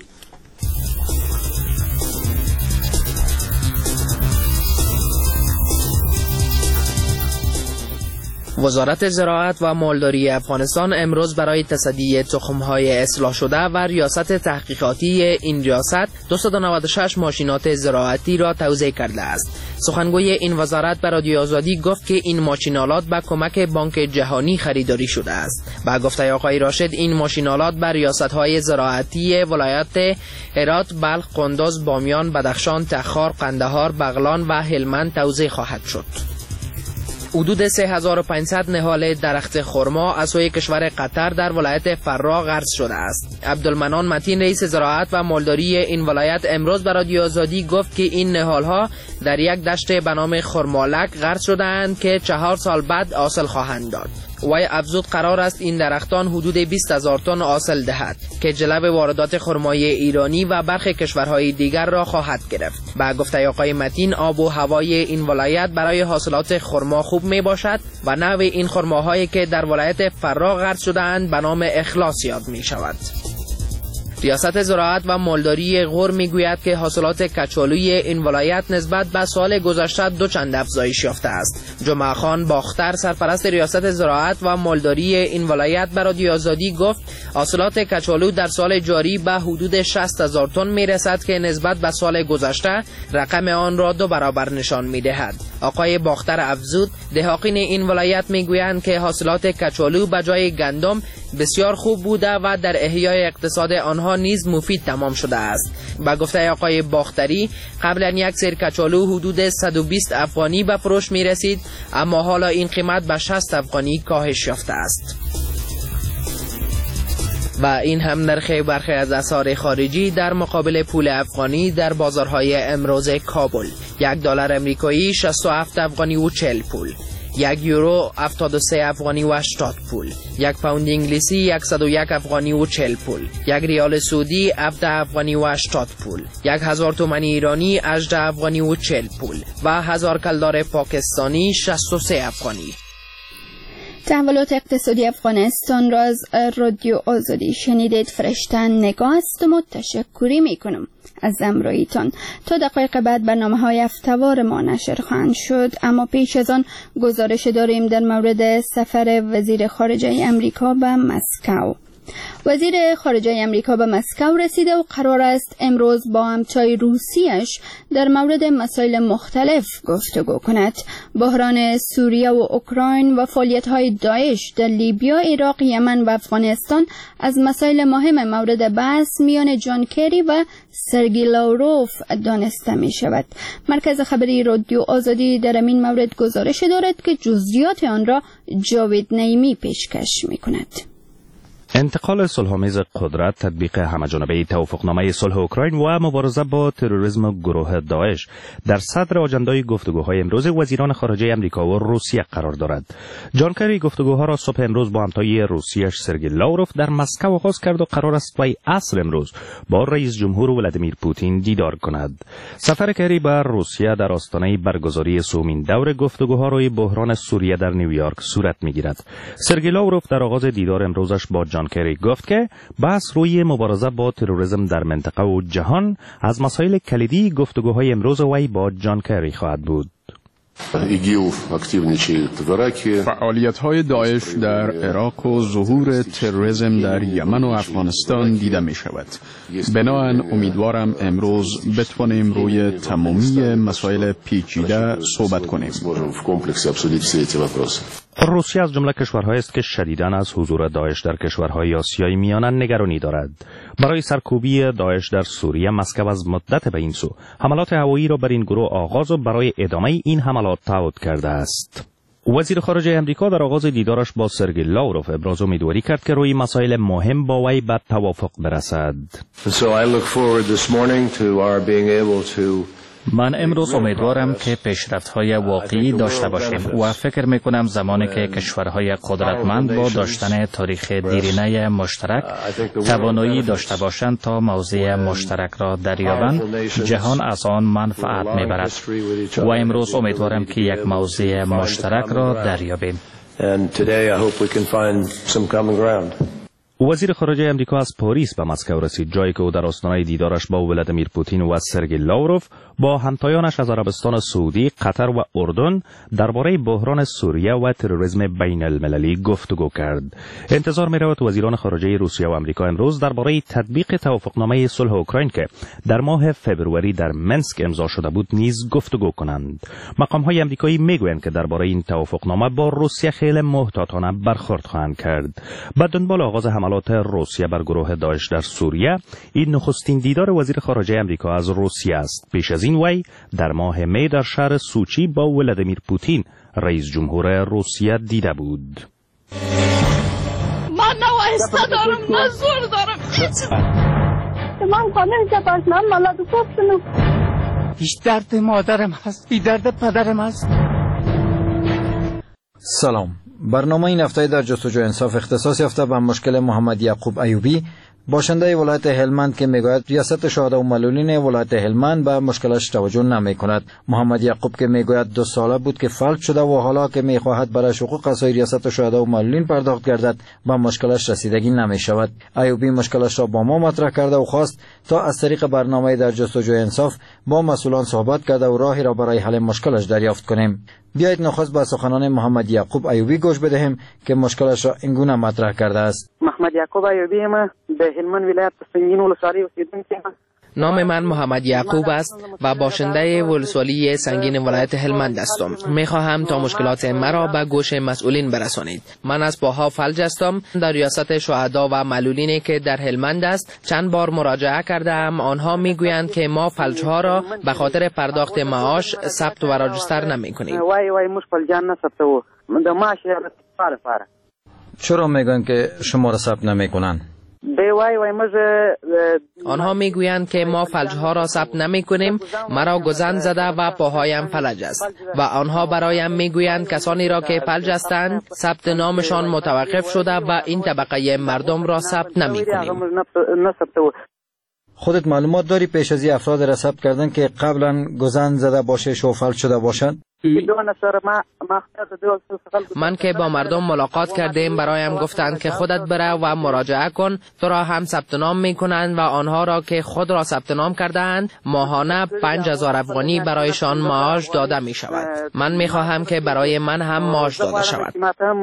وزارت زراعت و مالداری افغانستان امروز برای تصدی تخم‌های اصلاح شده و ریاست تحقیقاتی این ریاست دویست و نود و شش ماشینات زراعتی را توزیع کرده است. سخنگوی این وزارت به رادیو آزادی گفت که این ماشینالات به کمک بانک جهانی خریداری شده است. با گفته آقای راشد این ماشینالات بر ریاست‌های زراعتی ولایت هرات، بلخ، قندوز، بامیان، بدخشان، تخار، قندهار، بغلان و هلمند توزیع خواهد شد. حدود سه هزار و پانصد نهال درخت خرما از سوی کشور قطر در ولایت فرا غرس شده است. عبدالمنان متین رئیس زراعت و مالداری این ولایت امروز به رادیو آزادی گفت که این نهال‌ها در یک دشت به نام خرمالک غرس شدند که چهار سال بعد حاصل خواهند داد. وی افزود قرار است این درختان حدود بیست هزار تن حاصل دهد که جلب واردات خرمای ایرانی و برخی کشورهای دیگر را خواهد گرفت. با گفته آقای متین، آب و هوای این ولایت برای حاصلات خرما خوب می باشد و نوع این خرماهایی که در ولایت فرا غرس شده‌اند به نام اخلاص یاد می شود. ریاست زراعت و مالداری غور میگوید که حاصلات کچالوی این ولایت نسبت به سال گذشته دو چند افزایش یافته است. جمعه خان باختر، سرپرست ریاست زراعت و مالداری این ولایت، به رادیو آزادی گفت حاصلات کچالو در سال جاری به حدود شصت هزار تن میرسد که نسبت به سال گذشته رقم آن را دو برابر نشان میدهد. آقای باختر افزود دهقان این ولایت میگویند که حاصلات کچالو به جای گندم بسیار خوب بوده و در احیای اقتصاد آنها نیز مفید تمام شده است. با گفته آقای باختری، قبلا یک سیر کچالو حدود صد و بیست افغانی به فروش می رسید، اما حالا این قیمت به شصت افغانی کاهش یافته است. و این هم نرخ برخی از اسعار خارجی در مقابل پول افغانی در بازارهای امروز کابل. یک دلار امریکایی شصت و هفت افغانی و چهل پول، یک یورو هفتاد و سه افغانی و هشتاد پول، یک پوند انگلیسی صد و یک افغانی و چهل پول، یک ریال سعودی هفده افغانی و هشتاد پول، یک هزار تومان ایرانی هجده افغانی و چهل پول و هزار کلدار پاکستانی شصت و سه افغانی. تحولات اقتصادی افغانستان را از رادیو آزادی شنیدید. فرشته نگاه است و تشکری می کنم از همراهیتان. تا دقایق بعد برنامه های هفته‌وار ما نشر خواهند شد، اما پیش از آن گزارش داریم در مورد سفر وزیر خارجه امریکا به مسکو. وزیر خارجه امریکا به مسکو رسیده و قرار است امروز با همتای روسیش در مورد مسائل مختلف گفتگو کند. بحران سوریه و اوکراین و فعالیت‌های داعش در لیبیا، عراق، یمن و افغانستان از مسائل مهم مورد بحث میان جان کری و سرگئی لاوروف دانسته می شود. مرکز خبری رادیو آزادی در این مورد گزارش دارد که جزئیات آن را جاوید نعیمی پیشکش می کند. انتقال صلح‌آمیز قدرت، تطبیق همه‌جانبه توافقنامه صلح اوکراین و مبارزه با تروریسم و گروه داعش در صدر آجندای گفتگوهای امروز وزیران خارجه امریکا و روسیه قرار دارد. جان کری گفتگوها را صبح امروز با همتای روسیش سرگئی لاوروف در مسکو آغاز کرد و قرار است وی عصر امروز با رئیس جمهور ولادیمیر پوتین دیدار کند. سفر کری به روسیه در آستانه برگزاری سومین دور گفتگوها روی بحران سوریه در نیویورک صورت می‌گیرد. سرگئی لاوروف در آغاز دیدار امروزش با جان کری گفت که بحث روی مبارزه با تروریسم در منطقه و جهان از مسائل کلیدی گفتگوهای امروز وی با جان کری خواهد بود. فعالیت‌های داعش در عراق و ظهور تروریسم در یمن و افغانستان دیده می شود. بنابراین امیدوارم امروز بتوانیم روی تمامی مسائل پیچیده صحبت کنیم. روسیه از جمله کشورهایی است که شدیداً از حضور داعش در کشورهای آسیای میانه نگرانی دارد. برای سرکوبی داعش در سوریه، مسکو از مدت به این سو حملات هوایی را بر این گروه آغاز و برای ادامه این حملات تعهد کرده است. وزیر خارجه امریکا در آغاز دیدارش با سرگئی لاوروف ابراز امیدواری کرد که روی مسائل مهم با وی به توافق برسد. من امروز امیدوارم که پیشرفت‌های واقعی داشته باشیم و فکر می‌کنم زمانی که کشورهای قدرتمند با داشتن تاریخ دیرینه مشترک توانایی داشته باشند تا موضع مشترک را دریابند، جهان از آن منفعت می‌برد و امروز امیدوارم که یک موضع مشترک را دریابیم. وزیر خارجه امریکا از پاریس به مسکو رسید، جایی که او در آستانه دیدارش با ولادیمیر پوتین و سرگئی لاوروف با همتایانش از عربستان سعودی، قطر و اردن درباره بحران سوریه و تروریسم بین المللی گفتگو کرد. انتظار می رود وزیران خارجه روسیه و امریکا امروز درباره تطبیق توافقنامه صلح اوکراین که در ماه فوریه در منسک امضا شده بود نیز گفتگو کنند. مقام‌های امریکایی میگویند که درباره این توافقنامه با روسیه خیلی محتاطانه برخورد خواهند کرد. به دنبال آغاز حملات روسیه بر گروه داعش در سوریه، این نخستین دیدار وزیر خارجه امریکا از روسیه است. پیش از این وی در ماه می در شهر سوچی با ولادیمیر پوتین رئیس جمهور روسیه دیده بود. من نوایسته دارم، من زور دارم. من کنم که پس من ملاد پوستنم. هیچ درد مادرم هست، بی درد پدرم هست. سلام. برنامه این هفته در جستجو انصاف اختصاص یافته به مشکل محمد یعقوب ایوبی، باشنده ولایت هلمند که میگوید ریاست شهدا و معلولین ولایت هلمند به مشکلش توجه نمی کند. محمد یعقوب که میگوید دو ساله بود که فلج شده و حالا که میخواهد برای حقوق اساسی ریاست شهدا و معلولین پرداخت گردد به مشکلش رسیدگی نمی شود. ایوبی مشکلش را با ما مطرح کرده و خواست تا از طریق برنامه در جستجو انصاف با مسئولان صحبت کرده و راهی را برای حل مشکلش دریافت کنیم. بیایید نخست به سخنان محمد یعقوب ایوبی گوش بدهیم که مشکلش را اینگونه مطرح کرده است. محمد یعقوب ایوبی ما به هلمند ولایت سنگین ولسوالی اوسیدونکی. نام من محمد یعقوب است و باشنده ولسوالی سنگین ولایت هلمند هستم. میخواهم تا مشکلات مرا به گوش مسئولین برسانید. من از پاها فلج هستم. در ریاست شهدا و معلولینی که در هلمند است چند بار مراجعه کردم. آنها میگویند که ما فلج ها را به خاطر پرداخت معاش ثبت و راجستر نمیکنیم. وای وای مشکل جان نثبتو. د معاش فار فار. چرا میگن که شما را ثبت نمیکنن؟ آنها میگویند که ما فلج ها را ثبت نمی کنیم. مرا گزند زده و پاهایم فلج است و آنها برایم میگویند کسانی را که فلج هستند ثبت نامشان متوقف شده و این طبقه مردم را ثبت نمی کنیم. خودت معلومات داری پیش از این افراد را ثبت کردن که قبلا گزند زده باشه شو فلج شده باشند؟ من که با مردم ملاقات کردیم برایم گفتند که خودت بره و مراجعه کن، تو را هم ثبت نام میکنند و آنها را که خود را ثبت نام کردند ماهانه پنج هزار افغانی برایشان معاش داده می شود. من میخواهم که برای من هم معاش داده شود.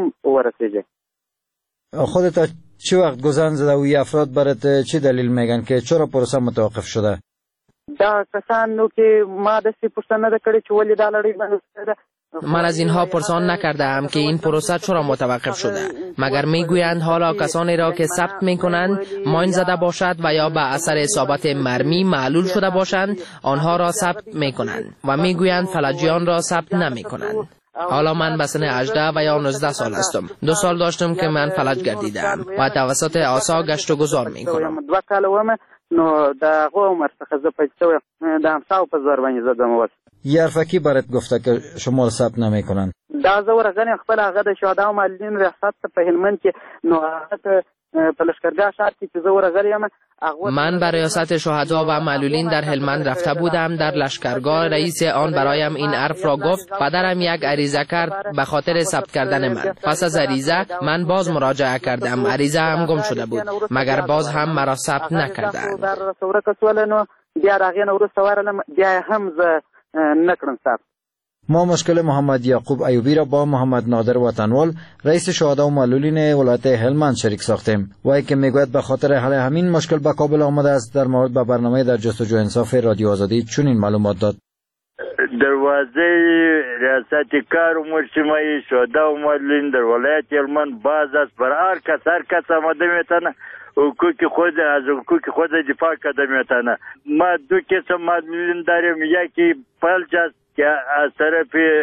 خودت چه وقت گزند زده و این افراد برات چه دلیل میگن که چرا پروسه متوقف شده؟ دا کسانو که ما دستی پرسان نده کردی چه ولی دا لڑی بنده. من از اینها پرسان نکردم که این پروسه چرا متوقف شده، مگر میگویند حالا کسانی را که ثبت میکنند ماین زده باشد و یا به اثر اصابت مرمی معلول شده باشند آنها را ثبت میکنند و میگویند فلجیان را ثبت نمیکنند. حالا من به سن هجده و یا نوزده سال هستم. دو سال داشتم که من فلج گردیدم و توسط آسا گشت و گذار میکنم. نو دا غو عمر څخه زه پیسې د همساو په زور باندې زدم وس. یارفکی برات گفته که شما را ثبت نمیکنن؟ دا زه ورغنی خپل هغه د شهدا او معلولین ریاست په هلمند کې نو هغه په لشکرګاه ښار کې چې زه ورغلی یم. من به ریاست شهدا و معلولین در هلمند رفته بودم. در لشکرگاه رئیس آن برایم این حرف را گفت. پدرم یک عریضه کرد به خاطر ثبت کردن من. پس از عریضه من باز مراجعه کردم. عریضه هم گم شده بود مگر باز هم مرا ثبت نکردند. در سورک سوالنو بیا راغین ورسته ورلم بیا هم ز نکړم ثبت. ما مشکل محمد یعقوب ایوبی را با محمد نادر وطنوال رئیس شهدا و معلولین ولایت هلمند شریک ساختیم. وای که میگوید به خاطر حل همین مشکل به کابل آمده است. در مورد به برنامه در جستجو انصاف رادیو آزادی چنین معلومات داد. دروازه ریاست کار و مجتمعی شهدا و معلولین در ولایت هلمند باز است. بر هر کس هر کس آمده میتونه حقوق خود از حقوق خود دفاع کرده میتونه. ما دو قسم معلولین داریم، یکی فلج است که از طرف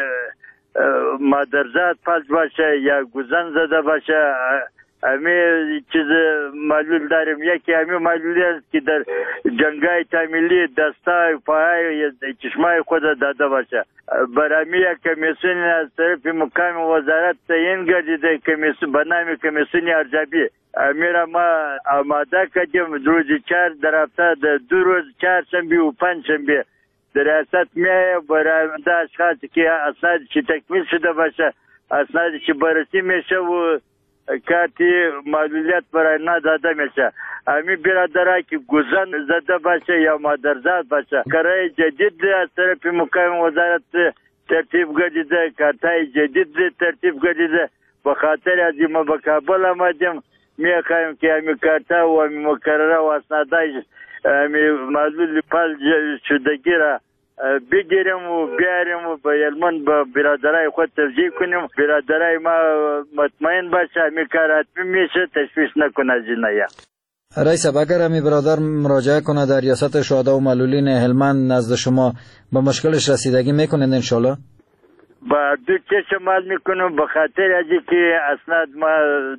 مادرزاد فلج باشه یا گزند زده باشه. امی چیز معلول داریم، یکی امی معلولی است که در جنگای تعمیلی دستای پای چشمای خود داده باشه. برامی یک کمیسیون از طرف مقام وزارت تعیین گردیده، کمیسیون به نام کمیسیون ارزیابی. امی را ما آماده کردیم روز چهار در هفته دو روز چهار شنبه و پنج شنبه در ریاست میایه برای اشخاصی که اسنادی که تکمیل شده باشه، اسنادی که بررسی میشه و کارتی معلولیت برای نداده میشه. امی برادرها که گزند زده باشه یا مادرزاد باشه کارهای جدید از طرف مقام وزارت ترتیب گردیده، کارتای جدید ترتیب گردیده. به خاطر از ما به کابل آمدیم میخوایم که امی کارتا و امی مقرره و اسنادای امی معلول فلج شدگی را بگیریم و بیاریم و به هلمند به برادرای خود توضیح کنیم. برادرای ما مطمئن باشه امی کار حتمی میشه، تشویش نکنه جنایه. رئیس اگر امی برادر مراجعه کنه در ریاست شهدا و معلولین هلمند نزد شما به مشکلش رسیدگی میکنند انشالله؟ با دو چشم عمل میکنم به خاطر از که اسناد ما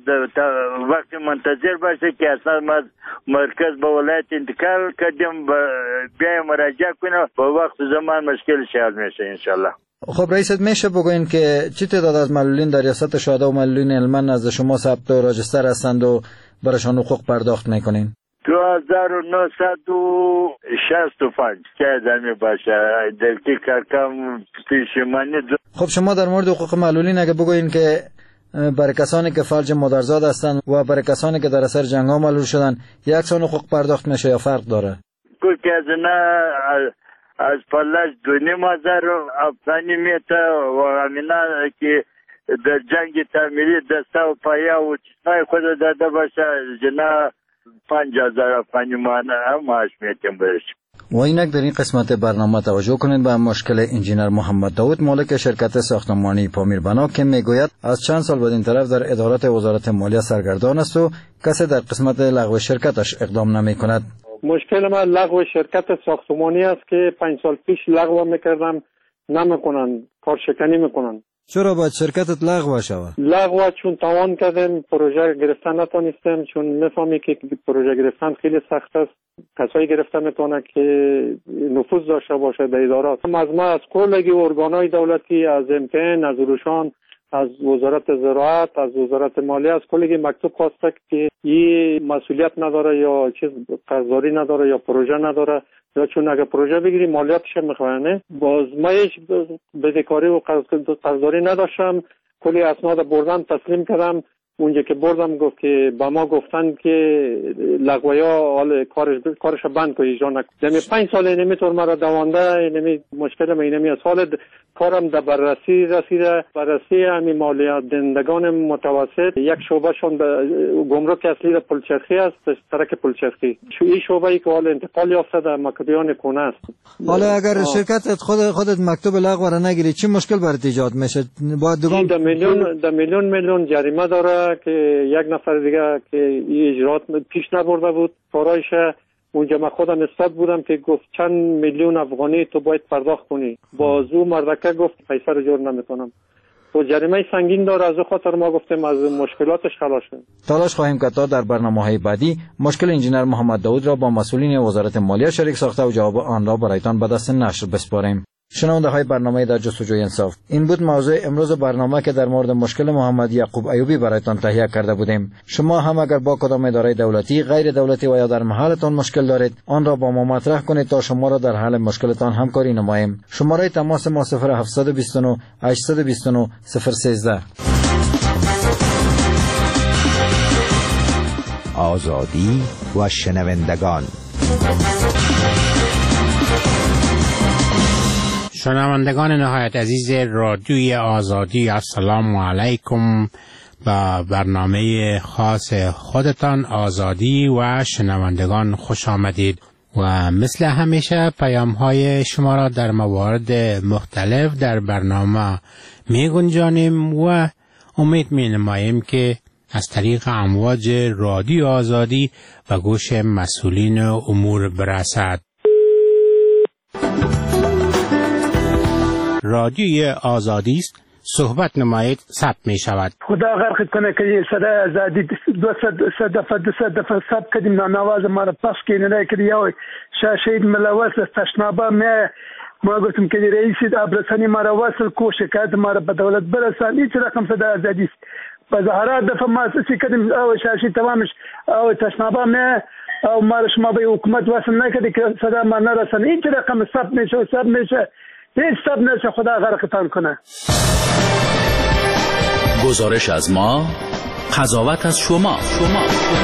وقت منتظر باشه که اسناد ما مرکز به ولایت انتقال کردیم بیا مراجعه کنم با وقت زمان مشکل حل میشه انشالله. خب رئیست میشه بگوین که چی تعداد از معلولین در ریاست شهدا و معلولین هلمند نزد شما ثبت و راجستر هستند و برایشان حقوق پرداخت میکنین؟ دو هزار و نهصد و شصت و پنج که زمین باشه دقیق رقم پیشمانی. خب شما در مورد حقوق معلولین اگه بگوین که برای کسانی که فلج مادرزاد هستند و برای کسانی که در اثر جنگ ها معلول شدن یکسان حقوق پرداخت میشه یا فرق داره؟ که از نه از فلج دو نیم هزار افغانی میته و همینا که در جنگ تعمیری دسته و پایا و چیزهای خود داده باشه جنا پنج هزار افغانی مانه هم معاش میتیم برش. و اینک در این قسمت برنامه توجه کنید به مشکل انجینر محمد داود مالک شرکت ساختمانی پامیر بنا که میگوید از چند سال بدین طرف در ادارات وزارت مالیه سرگردان است و کسی در قسمت لغو شرکتش اقدام نمی کند. مشکل ما لغو شرکت ساختمانی است که پنج سال پیش لغو میکردم نمیکنن، کارشکنی میکنن. چرا باید شرکتت لغو شود؟ لغو چون توان کردیم پروژه گرفتن نتونستیم، چون میفهمی که پروژه گرفتن خیلی سخت است. کسایی گرفته میتونه که نفوذ داشته باشه در ادارات. از ما از کلگی ارگانهای دولتی، از امتحان، از روشان، از وزارت زراعت، از وزارت مالیه، از کلگی مکتوب خواسته که این مسئولیت نداره یا چیز قرضداری نداره یا پروژه نداره، یا چون اگه پروژه بگیری مالیاتش میخوانه. باز ما هیچ بدهکاری و قرضداری نداشتم، کلی اسناد بردم تسلیم کردم. اونجا که بردم گفت که با ما گفتن که لغویا حال کارش کارش بند کنه اجرا نکنه. یعنی پنج سال اینمی طور مرا دوانده اینمی مشکل ما اینمی از حال کارم در بررسی رسیده. بررسی همین مالیات دهندگان متوسط یک شعبه شون به گمرک اصلی در پلچرخی است، سرک پلچرخی. این شعبه ای که حال انتقال یافته در مکتبیان کونه است. حالا اگر شرکتت خود خودت مکتوب لغو را نگیری چی مشکل برات ایجاد میشه؟ باید دوام در میلیون در میلیون میلیون جریمه داره که یک نفر دیگه که این اجرات پیش نبرده بود کارایش. اونجا من خودم استاد بودم که گفت چند میلیون افغانی تو باید پرداخت کنی. بازو مردکه گفت پیسه رو جور نمیکنم. تو جریمه سنگین داره، از خاطر ما گفتیم از مشکلاتش خلاص شیم. تلاش خواهیم کرد تا در برنامه‌های بعدی مشکل انجینر محمد داود را با مسئولین وزارت مالیه شریک ساخته و جواب آن را برایتان به دست نشر بسپاریم. شنونده های برنامه در جستجوی انصاف، این بود موضوع امروز برنامه که در مورد مشکل محمد یعقوب ایوبی برایتان تهیه کرده بودیم. شما هم اگر با کدام اداره دولتی، غیر دولتی و یا در محلتان مشکل دارید آن را با ما مطرح کنید تا شما را در حل مشکلتان همکاری نماییم. شماره تماس ما صفر هفت دو نه هشت دو نه صفر یک سه. آزادی و شنوندگان. شنوندگان نهایت عزیز رادیوی آزادی، السلام علیکم. با برنامه خاص خودتان آزادی و شنوندگان خوش آمدید و مثل همیشه پیام های شما را در موارد مختلف در برنامه می گنجانیم و امید می نماییم که از طریق امواج رادیو آزادی و گوش مسئولین امور برسد. رادیوی آزادی است، صحبت نمایید، ثبت می شود. خدا غرق کنه که صدای آزادی دو صد دفعه دو صد دفعه ثبت کردیم، نواز ما را پس که نه کردی یا شاشید ملوث تشنابه می ما گفتم که رئیس ابرسانی ما را وصل کو شکایت ما را به دولت برسان. هیچ رقم صدای آزادی است. با ظاهرات دفعه ما سی کردیم او شاشید تمامش او تشنابه می او ما را شما به حکومت وصل نکردی که صدا ما نرسان. هیچ رقم ثبت میشه و ثبت میشه هیچ ثبت نشه. خدا غرقتان کنه. گزارش از ما، قضاوت از شما. شما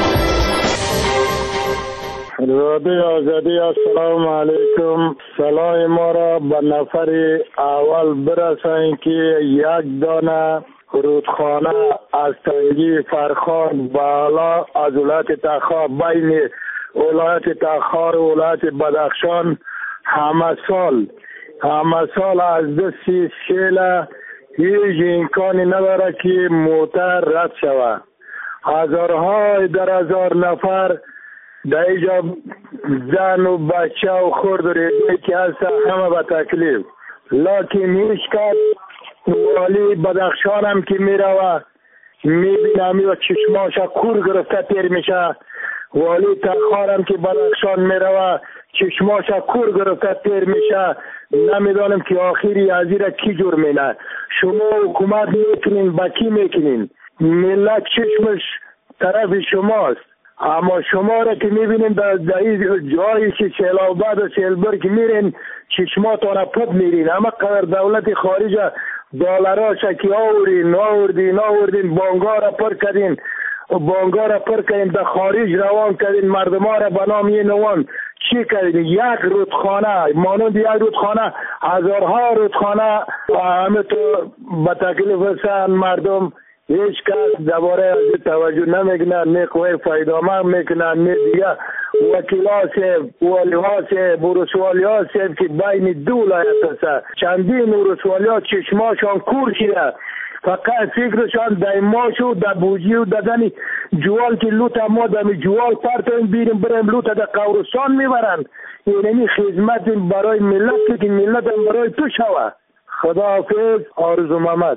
رادیو آزادی، السلام علیکم. سلام ما را به نفر اول برسانید که یک دانه رودخانه از تنگی فرخان بالا از ولایت تخار بین ولایت تخار و ولایت بدخشان همه سال همه سال از دستی سیل هیچ امکانی نداره که موتر رد شود. هزارهای در هزار نفر در اینجا زن و بچه و خرد و ریزه که هست همه به تکلیف، لیکن هیچ کس والی بدخشان هم که میروه میبینم یا چشماش کور گرفته تیر میشه. والی تخار هم که بدخشان میروه چشماش کور گرفته تیر میشه. نمیدانم که آخری ازیره کی جور مینه. شما حکومت میکنین با کی میکنین؟ ملت چشمش طرف شماست، اما شما را که میبینین در جایی که سیلاباد و سیلبرگ میرین چشماتان پد میرین. اما قدر دولت خارج دلارا شکی آورین آوردین آوردین بانگا را پر کردین بانگا را پر کردین در خارج روان کردین مردم ها را به نام یه نوان چی کردین؟ یک رودخانه مانند یک رودخانه هزارها رودخانه همه تو به تکلیف سن مردم هیچ کس دوباره از توجه نمیکنه. نه کوی فایدامند میکنه نه دیگه وکیل ها سیب والی ها سیب ورسوالی ها سیب که بین دو ولایت است. چندین ورسوالی ها چشماشان کور شده، فقط فکرشان دایماش و در بوجی و دادن جوال که لوت ما دمی جوال پرتایم بیریم بریم لوت در قورستان میبرن. یعنی خدمت برای ملت که ملت هم برای تو شوه. خداحافظ. آرزو محمد.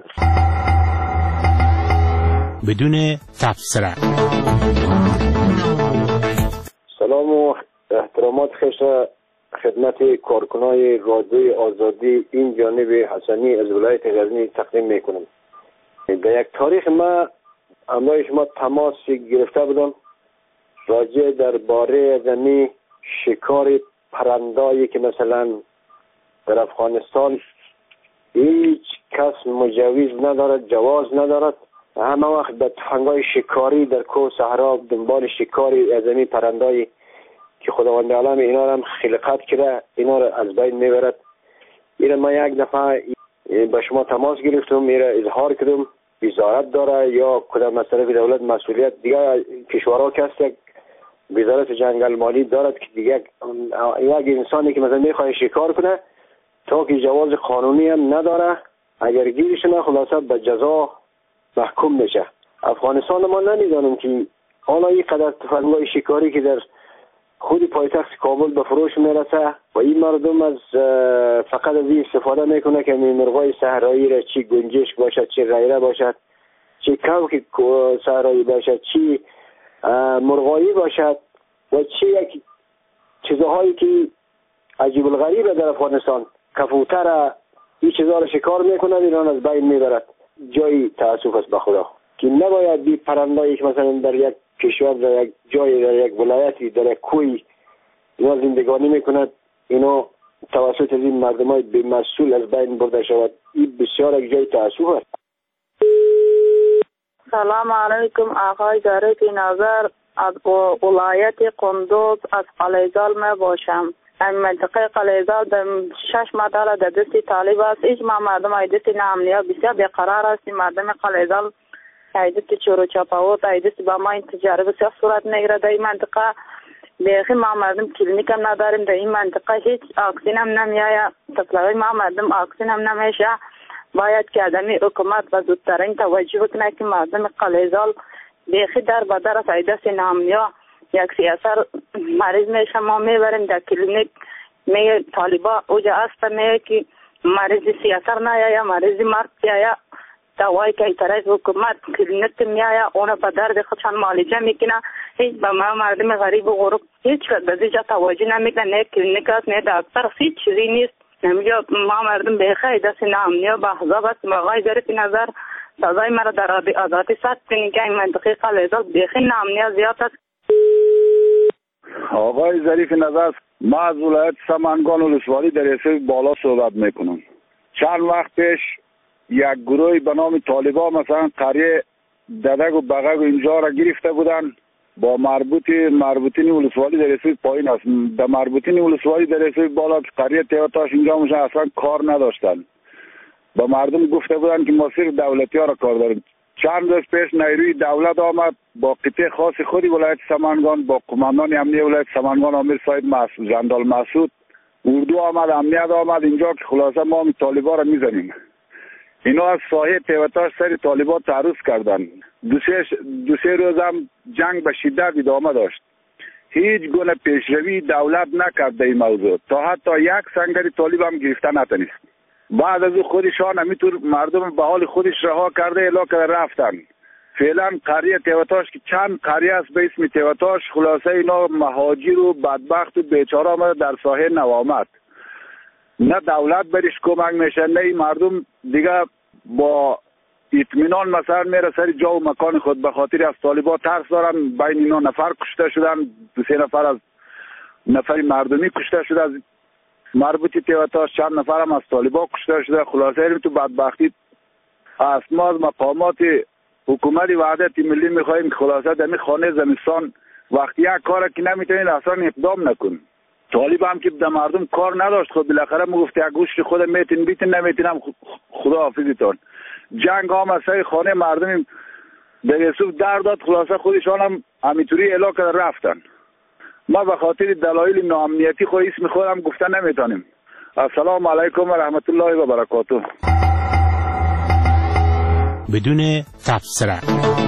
بدون تبصره. سلام و احترامات خیش خدمت کارکنای رادیوی آزادی این جانب حسنی از ولایت غزنی تقدیم میکنم. در یک تاریخ ما همراه شما تماس گرفته بودم راجع درباره زمین شکار پرندایی که مثلا در افغانستان هیچ کس مجوز ندارد، جواز ندارد. همه وقت به تفنگای شکاری در کوه صحرا دنبال شکاری از این پرندایی که خداوند عالم اینا را هم خلقت کرده اینا را از بین میبرد. این ما یک دفعه به شما تماس گرفتم، این را اظهار کردم وزارت داره یا کدام از طرف دولت مسئولیت دیگه کشورها که هست یک وزارت جنگل مالی دارد که دیگه یک انسانی که مثلا میخواد شکار کنه تا که جواز قانونی هم نداره اگر گیرش نه خلاصه به جزا محکوم میشه. افغانستان ما نمیدانم که حالا این قدر تفنگای شکاری که در خود پایتخت کابل به فروش میرسه و این مردم از فقط از این استفاده میکنه که مرغای صحرایی را چی گنجشک باشد، چی غیره باشد، چی کوک صحرایی باشد، چی مرغایی باشد و چی یک چیزهایی که عجیب الغریبه در افغانستان کفوتر این چیزها را شکار میکنه ایران از بین میبرد. جای تاسف است به خدا که نباید بی پرندایی که مثلا در یک کشور در یک جای در یک ولایتی در یک کوی اینا زندگانی میکند اینا توسط از این مردم های بی‌مسئول از بین برده شود. این بسیار یک جای تاسف است. سلام علیکم آقای زارق نظر از ولایت قندوز از قلیزال می باشم. این منطقه قلیزال در شش مدار در دست طالب است. هیچ ما مردم ایدست نامنیا بسیار بیقرار است. مردم قلیزال ایدست چورو چاپاوت ایدست با ما این تجاره بسیار صورت نگیره. در این منطقه بیخی ما مردم کلینیک هم نداریم. در این منطقه هیچ اکسین هم نمیآید. تطلقی ما مردم اکسین هم نمیشه. باید که آدمی حکومت و زودترین توجه بکنه که مردم قلیزال بیخی در بدر از ایدست نامنیا یک سیاسر مریض میشه ما میبریم در کلینیک میگه طالبا اوجا است میگه که مریض سیاسر نیایا مریض مرد بیایا دوایی که طرف حکومت کلینیک میایا اونا به درد خودشان معالجه میکنه. هیچ به ما مردم غریب و غروب هیچ کس به دیجا توجه نمیکنه. نه کلینیک است نه دکتر هیچ چیزی نیست. نمیگه ما مردم بیخی دست نامنیا به حضاب است. آقای ظریف نظر سزای مرا در آزادی ساعت کنید که این منطقه قلیزال بیخی نامنیا زیاد است. آقای ظریف نظر ما از ولایت سمنگان ولسوالی در حصه بالا صحبت میکنم. چند وقت پیش یک گروه به نام طالبا مثلا قریه ددگ و بغگ و اینجا را گرفته بودن با مربوط مربوطین ولسوالی در حصه پایین است. در مربوطین ولسوالی در حصه بالا قریه تیوتاش اینجا میشن اصلا کار نداشتن. با مردم گفته بودن که ما صرف دولتی ها را کار داریم. چند روز پیش نیروی دولت آمد با قطعه خاص خودی ولایت سمنگان با قماندان امنیه ولایت سمنگان امیر صاحب مسعود جندال مسعود اردو آمد امنیت آمد اینجا که خلاصه ما هم طالبا را میزنیم. اینا از ساحه تیوتاش سر طالبا تعرض کردن. دو سه دو سه روز هم جنگ به شدت ادامه داشت. هیچ گونه پیشروی دولت نکرد در این موضوع تا حتی یک سنگری طالب هم گرفته نتونست. بعد از او خودشان همینطور مردم به حال خودش رها کرده الا که رفتن. فعلا قریه تیوتاش که چند قریه است به اسم تیوتاش، خلاصه اینا مهاجر و بدبخت و بیچاره آمده در ساحل نوامد. نه دولت برش کمک میشه نه مردم دیگه با اطمینان مثلا میره سر جا و مکان خود، به خاطر از طالبان ترس دارن. بین اینا نفر کشته شدن، دو سه نفر از نفر مردمی کشته شده از مربوطی تیوتاش، چند نفر هم از طالبان کشته شده. خلاصه این تو بدبختی است. ما از مقامات حکومت وحدت ملی میخواهیم که خلاصه در این خانه زمستان وقتی یک کار که نمیتونید اصلا اقدام نکن. طالب هم که در مردم کار نداشت، خود بالاخره میگفت یک گوشت خود میتین بیتین نمیتینم خدا حافظتون. جنگ هم از سر خانه مردم در یوسف در داد، خلاصه خودشان هم همینطوری علاقه رفتن. ما به خاطر دلایل ناامنیتی خود اسم خودم گفتن نمیتونیم. السلام علیکم و رحمت الله و برکاته. بدون تبصره.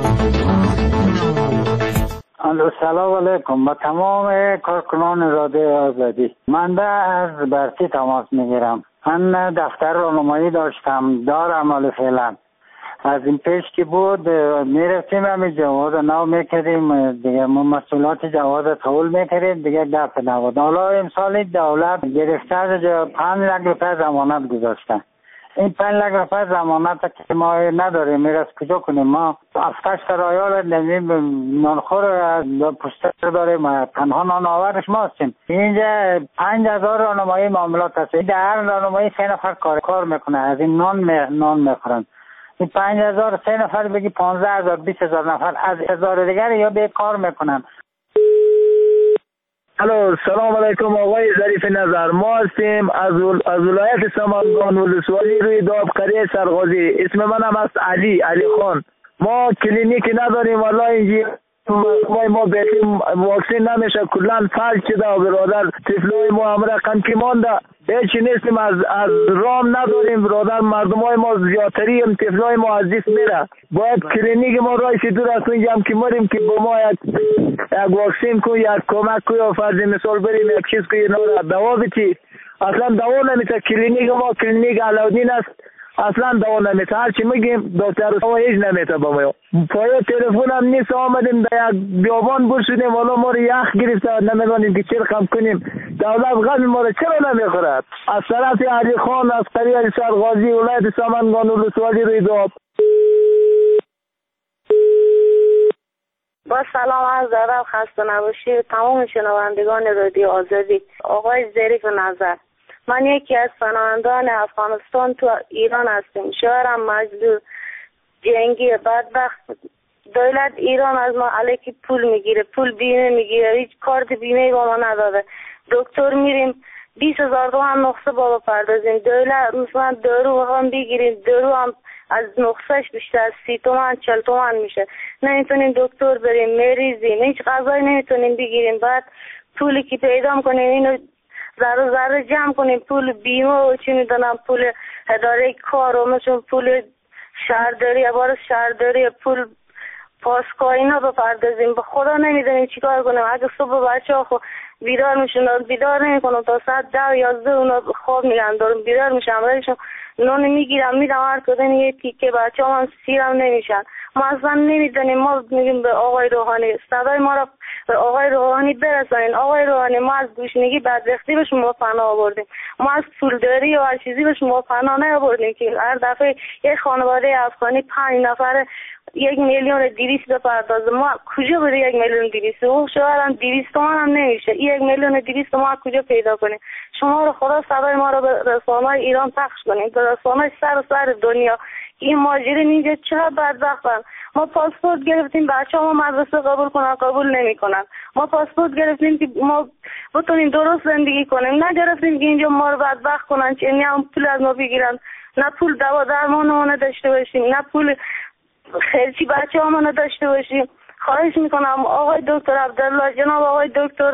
سلام علیکم با تمام کارکنان رادیو آزادی. من ده از برسی تماس میگیرم. من دفتر راهنمایی داشتم، دارم حال فعلا. از این پیش که بود میرفتیم همین جواز نو میکردیم دیگه، ما مسئولات جواز قبول میکردیم دیگه دفت نبود. حالا امسال دولت گرفته از پنج لک روپیه ضمانت گذاشتن. این پنج لک روپیه ضمانت که ما نداریم میرس کجا کنیم؟ ما افتش سرایال نمیم نانخور پشتر داریم، تنها نانآورش ما هستیم. اینجا پنج هزار راهنمایی معاملات هست، در هر راهنمایی سه نفر کار کار میکنه، از این نان می نان میخورن. این پنج هزار سه نفر بگی پانزده هزار بیست هزار نفر از هزار دیگر یا به کار میکنن. الو سلام علیکم آقای ظریف نظر، ما هستیم از از ولایت سمنگان ولسوالی روی داب قریه سرغازی. اسم من هم است علی علی خان. ما کلینیکی نداریم والله، اینجا ما ما بهتیم واکسین نمیشه، کلان فلج شده و برادر طفلای ما هم رقم که مانده هیچی نیستیم، از از رام نداریم برادر، مردم های ما زیادتری هم طفلای ما از دست میره. باید کلینیک ما رایش دور از اینجا هم که مریم که با ما یک یک واکسین کو، یک کمک کو، یا فرض مثال بریم یک چیز کو اینا را دوا بچی. اصلا دوا نمیشه. کلینیک ما کلینیک علاودین است، اصلا دوا نمیشه. هر چی میگیم دکتر ما هیچ نمیشه با ما. پای تلفن هم نیست، آمدیم در یک بیابان برسیدیم والا ما رو یخ گرفته، نمیدونیم که چه رقم کنیم. دولت غم ما رو چرا نمیخورد؟ از طرف علی خان از قریه سرغازی ولایت سمنگان ولسوالی روی داب. با سلام عرض ادب، خسته نباشید تمام شنوندگان رادیو آزادی. آقای ظریف نظر، من یکی از پناهندگان افغانستان تو ایران هستم. شوهرم مجبور جنگی بدبخت. دولت ایران از ما علیکی پول میگیره، پول بیمه میگیره، هیچ کارت بیمه با ما نداده. دکتر میریم بیست هزار تومان نقصه با بپردازیم. دولت مثلا دارو هم بگیریم، دارو هم از نقصهش بیشتر از سی تومان چل تومان میشه. نمیتونیم دکتر بریم، مریضیم، هیچ غذایی نمیتونیم بگیریم. بعد پولی که پیدا کنیم اینو ذره ذره جمع کنیم، پول بیمه و چی میدونم پول اداره کار و مثل پول شهرداری، عبارت شهرداری، پول پاسکا اینا بپردازیم. به خدا نمیدونیم چی کار کنیم. اگه صبح بچه ها خو بیدار میشن، بیدار نمیکنم تا ساعت ده یازده اونا خواب میگن دارم بیدار میشم، برایشون نون میگیرم میدم هر کدوم یه تیکه، بچه ها هم سیرم نمیشن. ما اصلا نمیدونیم. ما میگیم به آقای روحانی صدای ما را به آقای روحانی برسانین. آقای روحانی ما از گوشنگی بدبختی به شما پناه آوردیم، ما از پولداری و هر چیزی به شما پناه نیاوردیم که هر دفعه یک خانواده افغانی پنج نفر یک میلیون دویست بپردازه. ما کجا بده یک میلیون دویست؟ او شوهرم دویست تومان هم نمیشه. یک میلیون دویست ما کجا پیدا کنیم؟ شما رو خدا صدای ما رو به رسانه‌های ایران پخش کنیم، به رسانه‌های سر سر دنیا. این ماجرین اینجا چرا بدبختن؟ ما پاسپورت گرفتیم بچه‌ها ما مدرسه قبول کنن، قبول نمی‌کنن. ما پاسپورت گرفتیم که ما بتونیم درست زندگی کنیم، نگرفتیم که اینجا ما رو بدبخت کنن، چه هم پول از ما بگیرن، نه پول دوا درمانمون داشته باشیم، نه پول خرچی بچه‌هامون داشته باشیم. خواهش میکنم آقای دکتر عبدالله، جناب آقای دکتر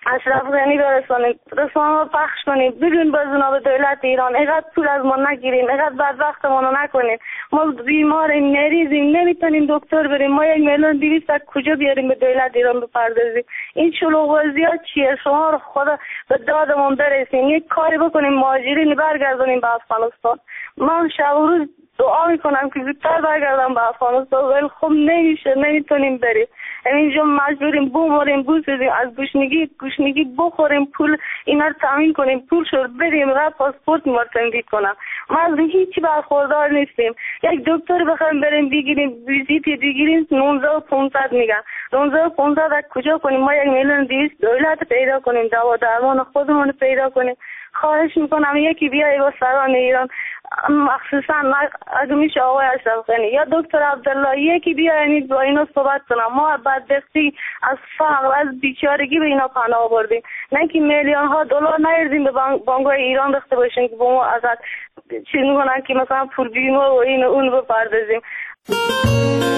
اشرف غنی برسانید، رسانه رو پخش کنید، بدون به جناب دولت ایران اینقدر پول از ما نگیرین، اینقدر بدبختمون رو نکنین. ما بیماریم، مریضیم، نمیتونیم دکتر بریم. ما یک میلیون دویست از کجا بیاریم به دولت ایران بپردازیم؟ این شلوغ بازی ها چیه؟ شما رو خدا به دادمون برسیم، یک کاری بکنیم، مهاجرین برگردونیم به افغانستان. من شب و روز دعا میکنم که زودتر برگردم به افغانستان، ولی خب نمیشه، نمیتونیم بریم. اینجا مجبوریم بماریم، بوسیدیم، از گوشنگی گوشنگی بخوریم، پول اینا رو تامین کنیم، پول شد بریم را پاسپورت ما تمدید کنم. ما از هیچی برخوردار نیستیم. یک دکتر بخوایم بریم بگیریم، ویزیت بگیریم نوزده و پانصد میگن. نوزده و پانصد از کجا کنیم؟ ما یک میلیون دویست دولت پیدا کنیم، دوا درمان خودمون پیدا کنیم. خواهش میکنم یکی بیایی با سران ایران، مخصوصا اگه میشه آقای اشرف غنی یا دکتر عبدالله، یکی بیایی با اینا صحبت کنم. ما بدبختی از فقر، از بیچارگی به اینا پناه آوردیم، نه که میلیون ها دلار نیردیم به بانک‌های ایران رفته باشیم که با ما ازت چیز میکنن که مثلا پول بیمه و این و اون بپردازیم.